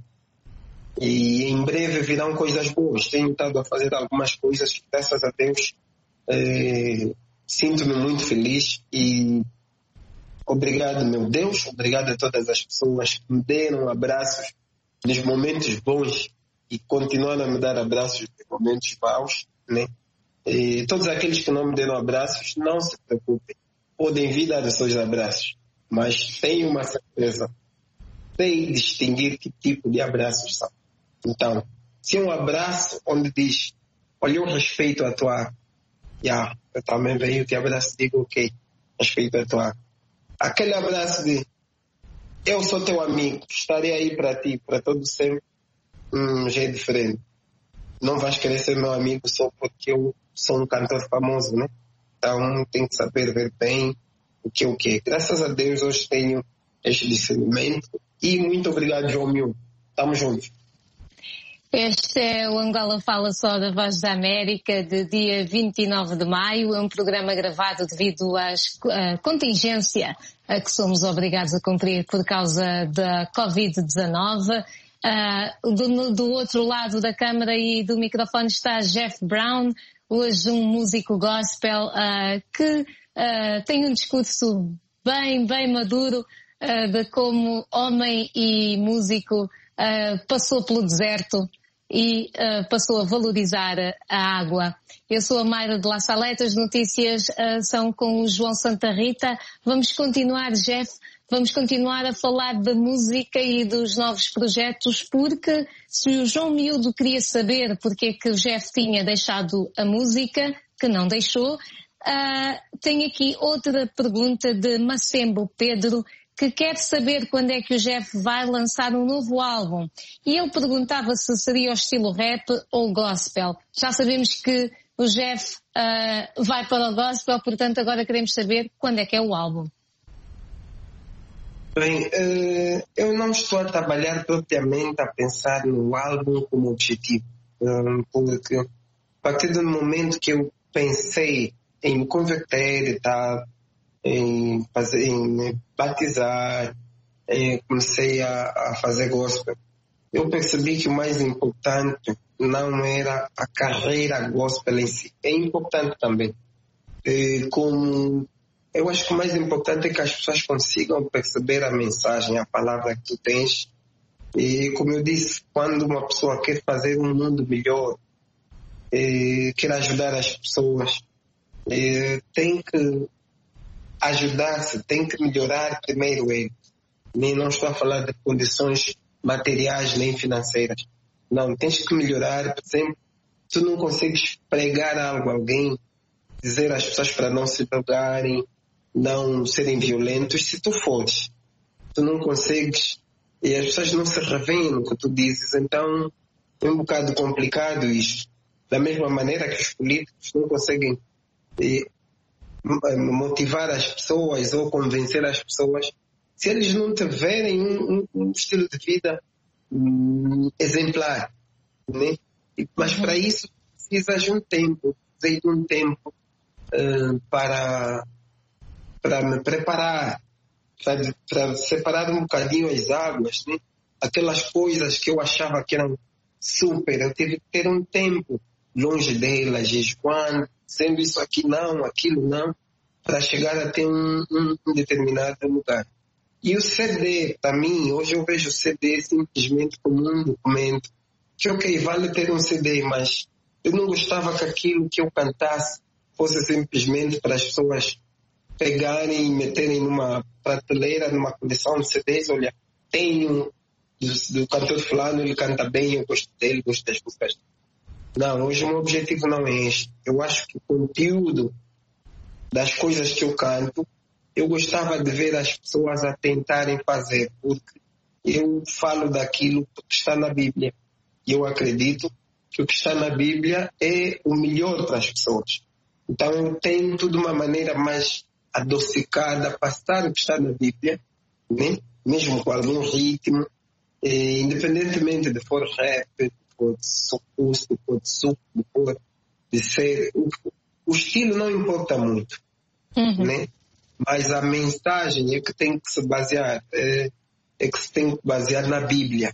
Speaker 8: e em breve virão coisas boas. Tenho estado a fazer algumas coisas que, graças a Deus, eh, sinto-me muito feliz e obrigado, meu Deus, obrigado a todas as pessoas que me deram abraços nos momentos bons e continuam a me dar abraços nos momentos maus, né? E todos aqueles que não me deram abraços, não se preocupem, podem vir dar os seus abraços, mas tenho uma certeza, sei distinguir que tipo de abraços são. Então, se é um abraço onde diz, olha, eu respeito a tua, yeah, eu também venho te abraço e digo, ok, respeito a tua. Aquele abraço de, eu sou teu amigo, estarei aí para ti, para todo sempre, hum, já é diferente. Não vais querer ser meu amigo só porque eu sou um cantor famoso, né? Então tem que saber ver bem o que é o que. Graças a Deus hoje tenho este discernimento e muito obrigado, João Miúdo. Estamos juntos.
Speaker 7: Este é o Angola Fala Só da Voz da América de dia vinte e nove de maio. É um programa gravado devido à contingência a que somos obrigados a cumprir por causa da covid dezanove. Uh, do, do outro lado da câmara e do microfone está Jeff Brown, hoje um músico gospel uh, que uh, tem um discurso bem, bem maduro uh, de como homem e músico uh, passou pelo deserto e uh, passou a valorizar a água. Eu sou a Mayra de La Saleta, as notícias uh, são com o João Santa Rita. Vamos continuar, Jeff. Vamos continuar a falar da música e dos novos projetos, porque se o João Miúdo queria saber porque é que o Jeff tinha deixado a música, que não deixou, uh, tem aqui outra pergunta de Macembo Pedro, que quer saber quando é que o Jeff vai lançar um novo álbum. E ele perguntava se seria o estilo rap ou gospel. Já sabemos que o Jeff uh, vai para o gospel, portanto agora queremos saber quando é que é o álbum.
Speaker 8: Bem, uh, eu não estou a trabalhar propriamente a pensar no álbum como objetivo, um, porque a partir do momento que eu pensei em me converter e tal, em, fazer, em batizar, em, comecei a, a fazer gospel, eu percebi que o mais importante não era a carreira gospel em si. É importante também. E como eu acho que o mais importante é que as pessoas consigam perceber a mensagem, a palavra que tu tens. E como eu disse, quando uma pessoa quer fazer um mundo melhor, e quer ajudar as pessoas, e tem que ajudar-se, tem que melhorar primeiro ele. Nem não estou a falar de condições materiais nem financeiras. Não, tens que melhorar. Por exemplo, tu não consegues pregar algo a alguém, dizer às pessoas para não se drogarem, não serem violentos, se tu fores. Tu não consegues, e as pessoas não se revêem no que tu dizes, então é um bocado complicado isto. Da mesma maneira que os políticos não conseguem eh, motivar as pessoas ou convencer as pessoas, se eles não tiverem um, um, um estilo de vida um, exemplar, né? Mas para isso precisas de um tempo, de um tempo uh, para, para me preparar, para, para separar um bocadinho as águas, né? Aquelas coisas que eu achava que eram super, eu tive que ter um tempo longe delas, jejuando, sendo isso aqui não, aquilo não, para chegar até um, um, um determinado lugar. E o C D, para mim, hoje eu vejo o C D simplesmente como um documento que, ok, vale ter um C D, mas eu não gostava que aquilo que eu cantasse fosse simplesmente para as pessoas pegarem e meterem numa prateleira, numa coleção de C Ds. Olha, tenho do, do cantor fulano, ele canta bem, eu gosto dele, gosto das músicas. Não, hoje o meu objetivo não é este. Eu acho que o conteúdo das coisas que eu canto, eu gostava de ver as pessoas a tentarem fazer, porque eu falo daquilo que está na Bíblia. E eu acredito que o que está na Bíblia é o melhor para as pessoas. Então eu tento de uma maneira mais adocicada passar o que está na Bíblia, né? Mesmo com algum ritmo, eh, independentemente de for rap, de for de sucusto, de for de suco, de for de ser... O, o estilo não importa muito, uhum. né? Mas a mensagem é que tem que se basear, é, é que se tem que basear na Bíblia.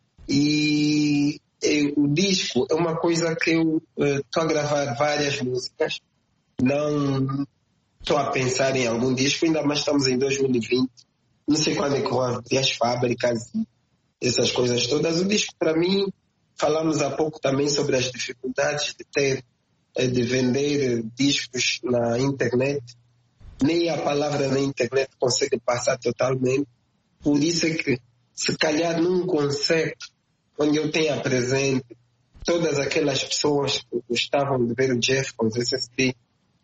Speaker 8: E, e o disco é uma coisa que eu estou uh, a gravar várias músicas, não estou a pensar em algum disco, ainda mais estamos em dois mil e vinte, não sei quando é que vão abrir as fábricas, essas coisas todas. O disco, para mim, falamos há pouco também sobre as dificuldades de ter, de vender discos na internet. Nem a palavra na internet consegue passar totalmente. Por isso é que, se calhar num concerto onde eu tenha presente todas aquelas pessoas que gostavam de ver o Jeff com os S S P,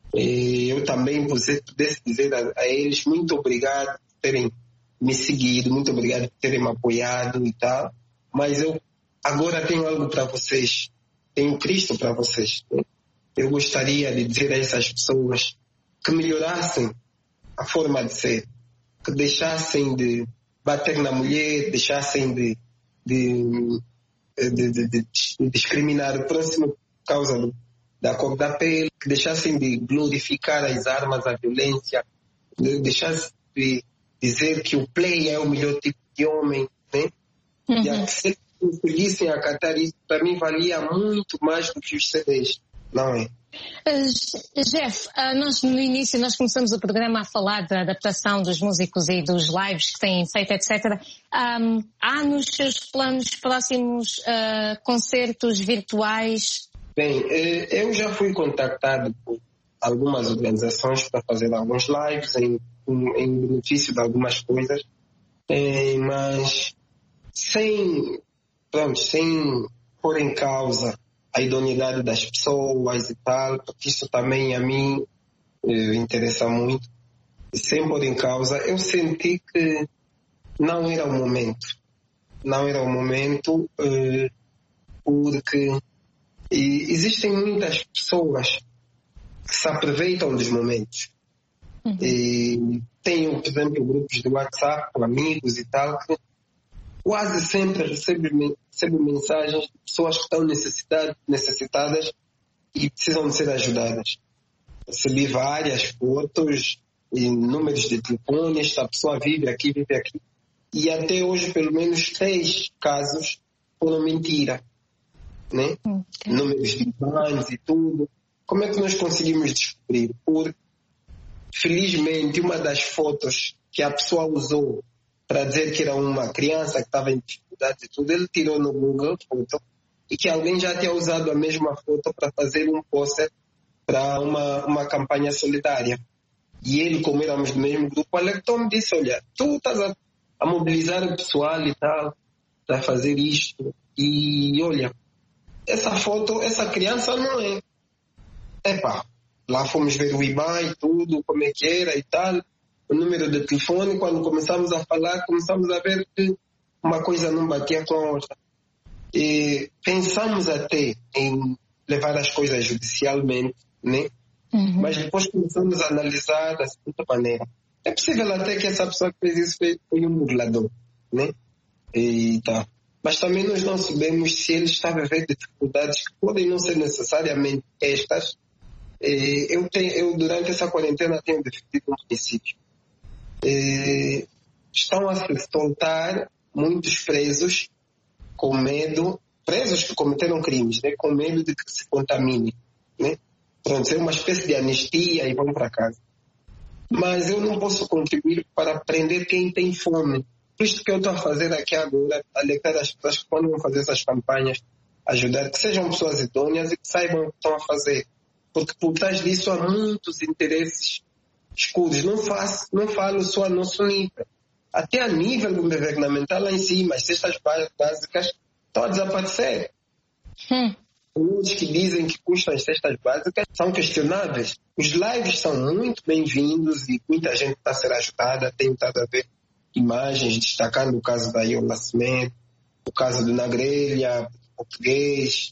Speaker 8: eu também pudesse dizer a, a eles muito obrigado por terem me seguido, muito obrigado por terem me apoiado e tal, mas eu agora tenho algo para vocês, tenho Cristo para vocês, né? Eu gostaria de dizer a essas pessoas que melhorassem a forma de ser, que deixassem de bater na mulher, deixassem de, de, de, de, de discriminar o próximo por causa do, da cor da pele, que deixassem de glorificar as armas, a violência, de, deixassem de dizer que o play é o melhor tipo de homem, né? Uhum. E a, se eles conseguissem acatar isso, para mim valia muito mais do que os C Ds, não é?
Speaker 7: Uh, Jeff, uh, nós no início nós começamos o programa a falar da adaptação dos músicos e dos lives que têm feito, etcétera. Um, há nos seus planos próximos uh, concertos virtuais?
Speaker 8: Bem, eu já fui contactado por algumas organizações para fazer alguns lives em, em, em benefício de algumas coisas, é, mas sem, pronto, sem pôr em causa a idoneidade das pessoas e tal, porque isso também a mim eh, interessa muito. E sem pôr em causa, eu senti que não era o momento. Não era o momento eh, porque E existem muitas pessoas que se aproveitam dos momentos. Uhum. E tenho, por exemplo, grupos de WhatsApp com amigos e tal, que quase sempre recebo, recebo mensagens de pessoas que estão necessitadas e precisam de ser ajudadas. Recebi várias fotos e números de telefone, esta pessoa vive aqui, vive aqui. E até hoje, pelo menos três casos foram mentira. Né? Okay. Números de bans e tudo. Como é que nós conseguimos descobrir? Por, felizmente, uma das fotos que a pessoa usou para dizer que era uma criança que estava em dificuldade e tudo, ele tirou no Google foto e que alguém já tinha usado a mesma foto para fazer um poster para uma, uma campanha solidária. E ele, como éramos do mesmo grupo, alertou me disse, olha, tu estás a, a mobilizar o pessoal e tal para fazer isto e olha, essa foto, essa criança não é. Epá, lá fomos ver o I B A e tudo, como é que era e tal, o número de telefone, quando começamos a falar, começamos a ver que uma coisa não batia com a outra. E pensamos até em levar as coisas judicialmente, né? Uhum. Mas depois começamos a analisar da seguinte maneira. É possível até que essa pessoa que fez isso foi, foi um burlador, né? E tá. Mas também nós não sabemos se ele está a viver dificuldades que podem não ser necessariamente estas. Eu, tenho, eu durante essa quarentena tenho defendido um princípio. E estão a se soltar muitos presos com medo, presos que cometeram crimes, né? Com medo de que se contamine, né? Pronto, é uma espécie de anistia e vão para casa. Mas eu não posso contribuir para prender quem tem fome. Por isso que eu estou a fazer aqui agora, alertar as pessoas que quando vão fazer essas campanhas, ajudar, que sejam pessoas idôneas e que saibam o que estão a fazer. Porque por trás disso há muitos interesses escuros. Não, faço, não falo só a nosso nível. Até a nível governamental lá em cima, as cestas básicas estão a desaparecer. Hum. Os que dizem que custam as cestas básicas são questionáveis. Os lives são muito bem-vindos e muita gente está a ser ajudada. Tenho estado a ver imagens destacando o caso da Iola Cimento, o caso do Nagrelha, português,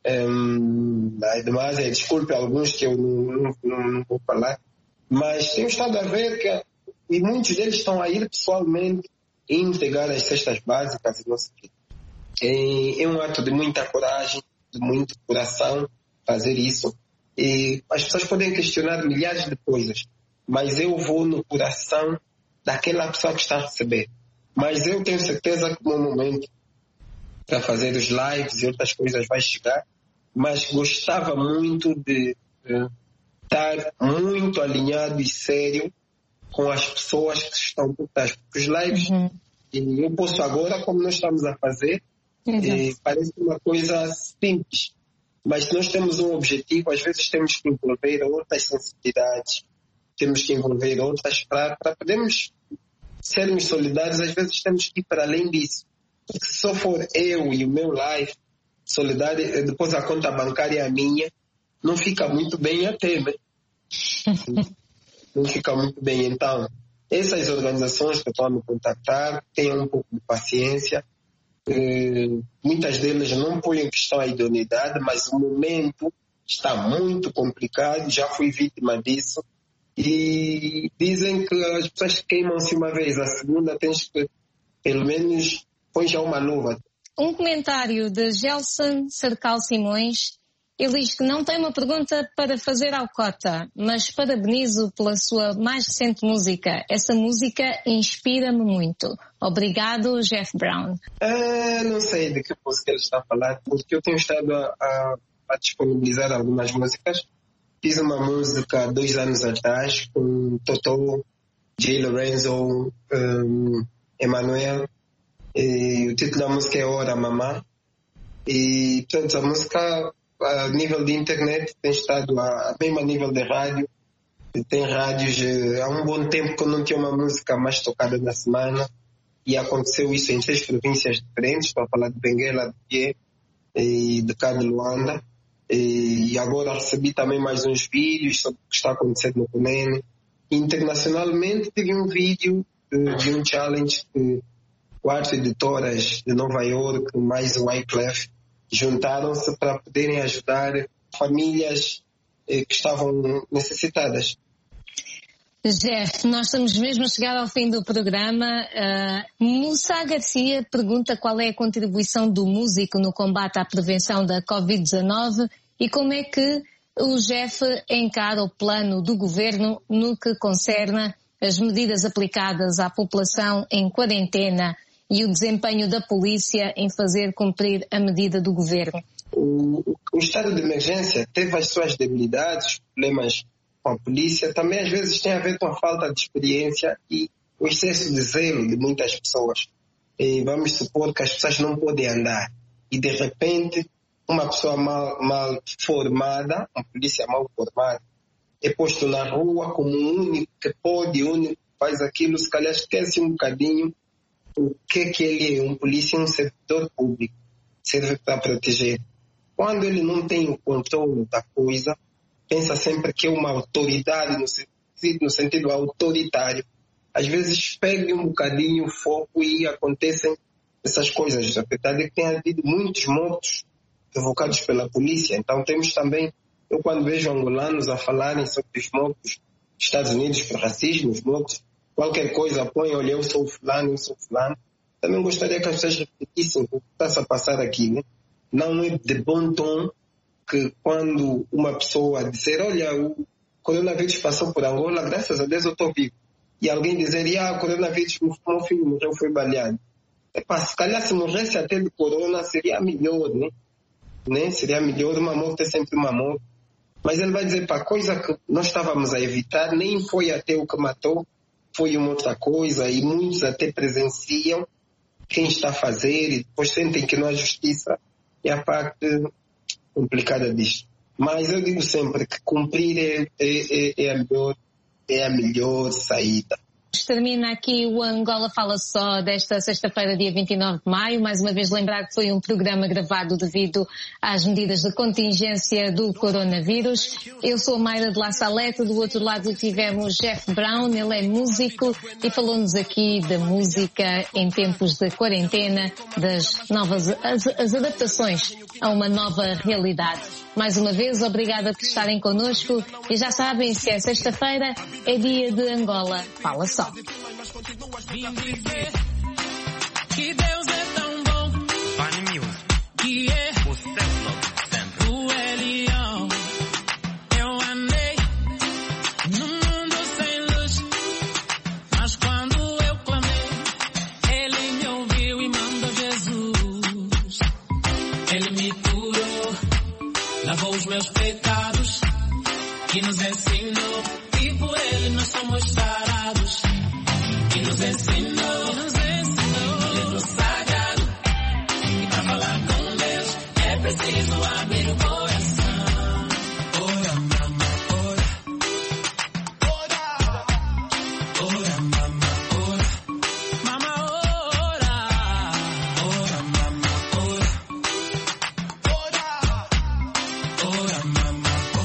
Speaker 8: um, a Edmásia, desculpe alguns que eu não, não, não vou falar, mas tenho estado a ver que e muitos deles estão a ir pessoalmente e entregar as cestas básicas e não sei o quê. É, é um ato de muita coragem, de muito coração fazer isso. E as pessoas podem questionar milhares de coisas, mas eu vou no coração daquela pessoa que está a receber. Mas eu tenho certeza que no momento para fazer os lives e outras coisas vai chegar, mas gostava muito de, de estar muito alinhado e sério com as pessoas que estão por trás. Porque os lives, uhum. e eu posso agora, como nós estamos a fazer, e parece uma coisa simples, mas se nós temos um objetivo, às vezes temos que envolver outras sensibilidades, temos que envolver outras para podermos sermos solidários, às vezes temos que ir para além disso. Porque se só for eu e o meu live solidário, depois a conta bancária é a minha, não fica muito bem até, né? Não fica muito bem. Então, essas organizações que estão a me contactar, tenham um pouco de paciência. Uh, muitas delas não põem em questão a idoneidade, mas o momento está muito complicado, já fui vítima disso. E dizem que as pessoas queimam-se uma vez, a segunda tens que, pelo menos, põe já uma luva.
Speaker 7: Um comentário de Gelson Cercal Simões. Ele diz que não tem uma pergunta para fazer ao Cota, mas parabenizo pela sua mais recente música. Essa música inspira-me muito. Obrigado, Jeff Brown.
Speaker 8: É, não sei de que música ele está a falar, porque eu tenho estado a, a, a disponibilizar algumas músicas. Fiz uma música há dois anos atrás com Totó, Jay Lorenzo, um, Emanuel. E o título da música é Ora Mamá. E toda a música, a nível de internet, tem estado a, mesmo a nível de rádio. Tem rádios, há um bom tempo que eu não tinha uma música mais tocada na semana. E aconteceu isso em três províncias diferentes. Estou a falar de Benguela, de Pie e de cá de Luanda. E agora recebi também mais uns vídeos sobre o que está acontecendo no Cunene. Internacionalmente tive um vídeo de, de um challenge que quatro editoras de Nova York, mais o Wyclef, juntaram-se para poderem ajudar famílias eh, que estavam necessitadas.
Speaker 7: Jeff, nós estamos mesmo a chegar ao fim do programa. Uh, Moussa Garcia pergunta qual é a contribuição do músico no combate à prevenção da covid dezenove e como é que o Jeff encara o plano do governo no que concerne as medidas aplicadas à população em quarentena e o desempenho da polícia em fazer cumprir a medida do governo.
Speaker 8: O, o estado de emergência teve as suas debilidades, problemas com a polícia, também às vezes tem a ver com a falta de experiência e o excesso de zelo de muitas pessoas. E vamos supor que as pessoas não podem andar e de repente uma pessoa mal, mal formada, uma polícia mal formada, é posto na rua como o único que pode, o único que faz aquilo, se calhar esquece um bocadinho o que que ele é. Um polícia é um servidor público, serve para proteger. Quando ele não tem o controle da coisa, pensa sempre que é uma autoridade, no sentido, no sentido autoritário. Às vezes perde um bocadinho o foco e acontecem essas coisas. A verdade é que tem havido muitos mortos provocados pela polícia. Então temos também, eu quando vejo angolanos a falarem sobre os mortos dos Estados Unidos por racismo, os mortos, qualquer coisa põe, olha, eu sou fulano, eu sou fulano. Também gostaria que as pessoas repetissem o que está a passar aqui, né? Não é de bom tom que quando uma pessoa dizer, olha, o coronavírus passou por Angola, graças a Deus eu estou vivo. E alguém dizer, ah, o coronavírus, meu filho morreu, foi baleado. Epá, se calhar se morresse até de corona seria melhor, né? né? Seria melhor, uma morte é sempre uma morte. Mas ele vai dizer, pá, coisa que nós estávamos a evitar, nem foi até o que matou, foi uma outra coisa, e muitos até presenciam quem está a fazer e depois sentem que não há justiça. É a parte complicada disto. Mas eu digo sempre que cumprir é, é, é, a, melhor, é a melhor saída.
Speaker 7: Termina aqui o Angola Fala Só desta sexta-feira, dia vinte e nove de maio. Mais uma vez lembrar que foi um programa gravado devido às medidas de contingência do coronavírus. Eu sou a Mayra de La Salete, do outro lado tivemos Jeff Brown, ele é músico e falou-nos aqui da música em tempos de quarentena, das novas as, as adaptações a uma nova realidade. Mais uma vez, obrigada por estarem connosco e já sabem, se é sexta-feira, é dia de Angola Fala Só.
Speaker 10: Que Deus é tão bom, que é o Elião. Eu andei num mundo sem luz, mas quando eu clamei, Ele me ouviu e mandou Jesus. Ele me curou, lavou os meus pecados e nos ensinou, e por Ele nós somos sarados. E nos ensinou, nos ensinou o livro sagrado. E para falar com Deus é preciso abrir o coração. Ora, mama, ora. Ora. Ora, mama, ora. Mama, ora. Ora, mama, ora. Ora. Ora, mama,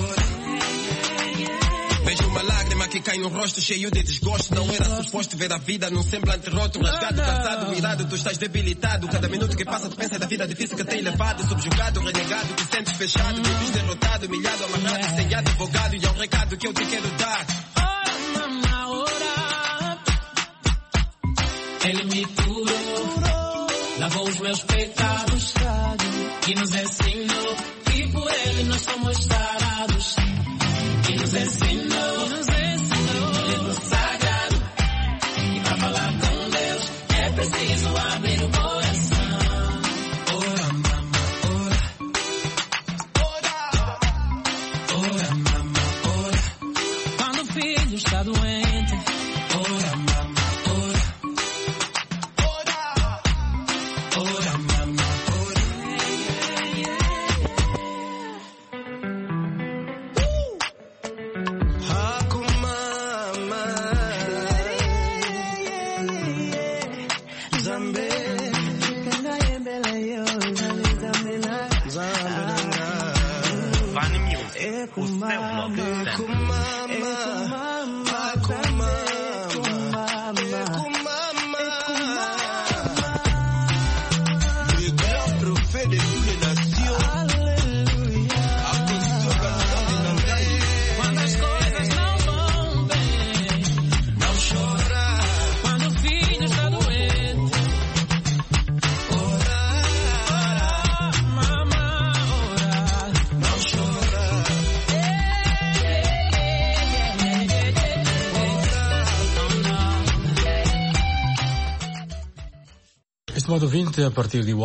Speaker 10: ora. Vejo uma lágrima que cai no rosto cheio de desgosto. Não era suposto ver a vida num semblante roto, rasgado, cansado, irado, tu estás debilitado. Cada minuto que passa tu pensa da vida difícil que tem levado, subjugado, renegado, te sentes fechado, vives derrotado, humilhado, amarrado, sem advogado. E é um recado que eu te quero dar. Ora, mama, ora. Ele me curou, lavou os meus pecados e nos ensinou, e por Ele nós somos sarados. E nos ensinou, nos ensinou o livro sagrado. E para falar com Deus é preciso abrir o coração. Ora, mama, ora. Ora. Ora, mama, ora. Quando o filho está doente, ora, mama, ora. Ora. Ora, mama, ora.
Speaker 11: de tous les nations. estimado ouvinte, a partir de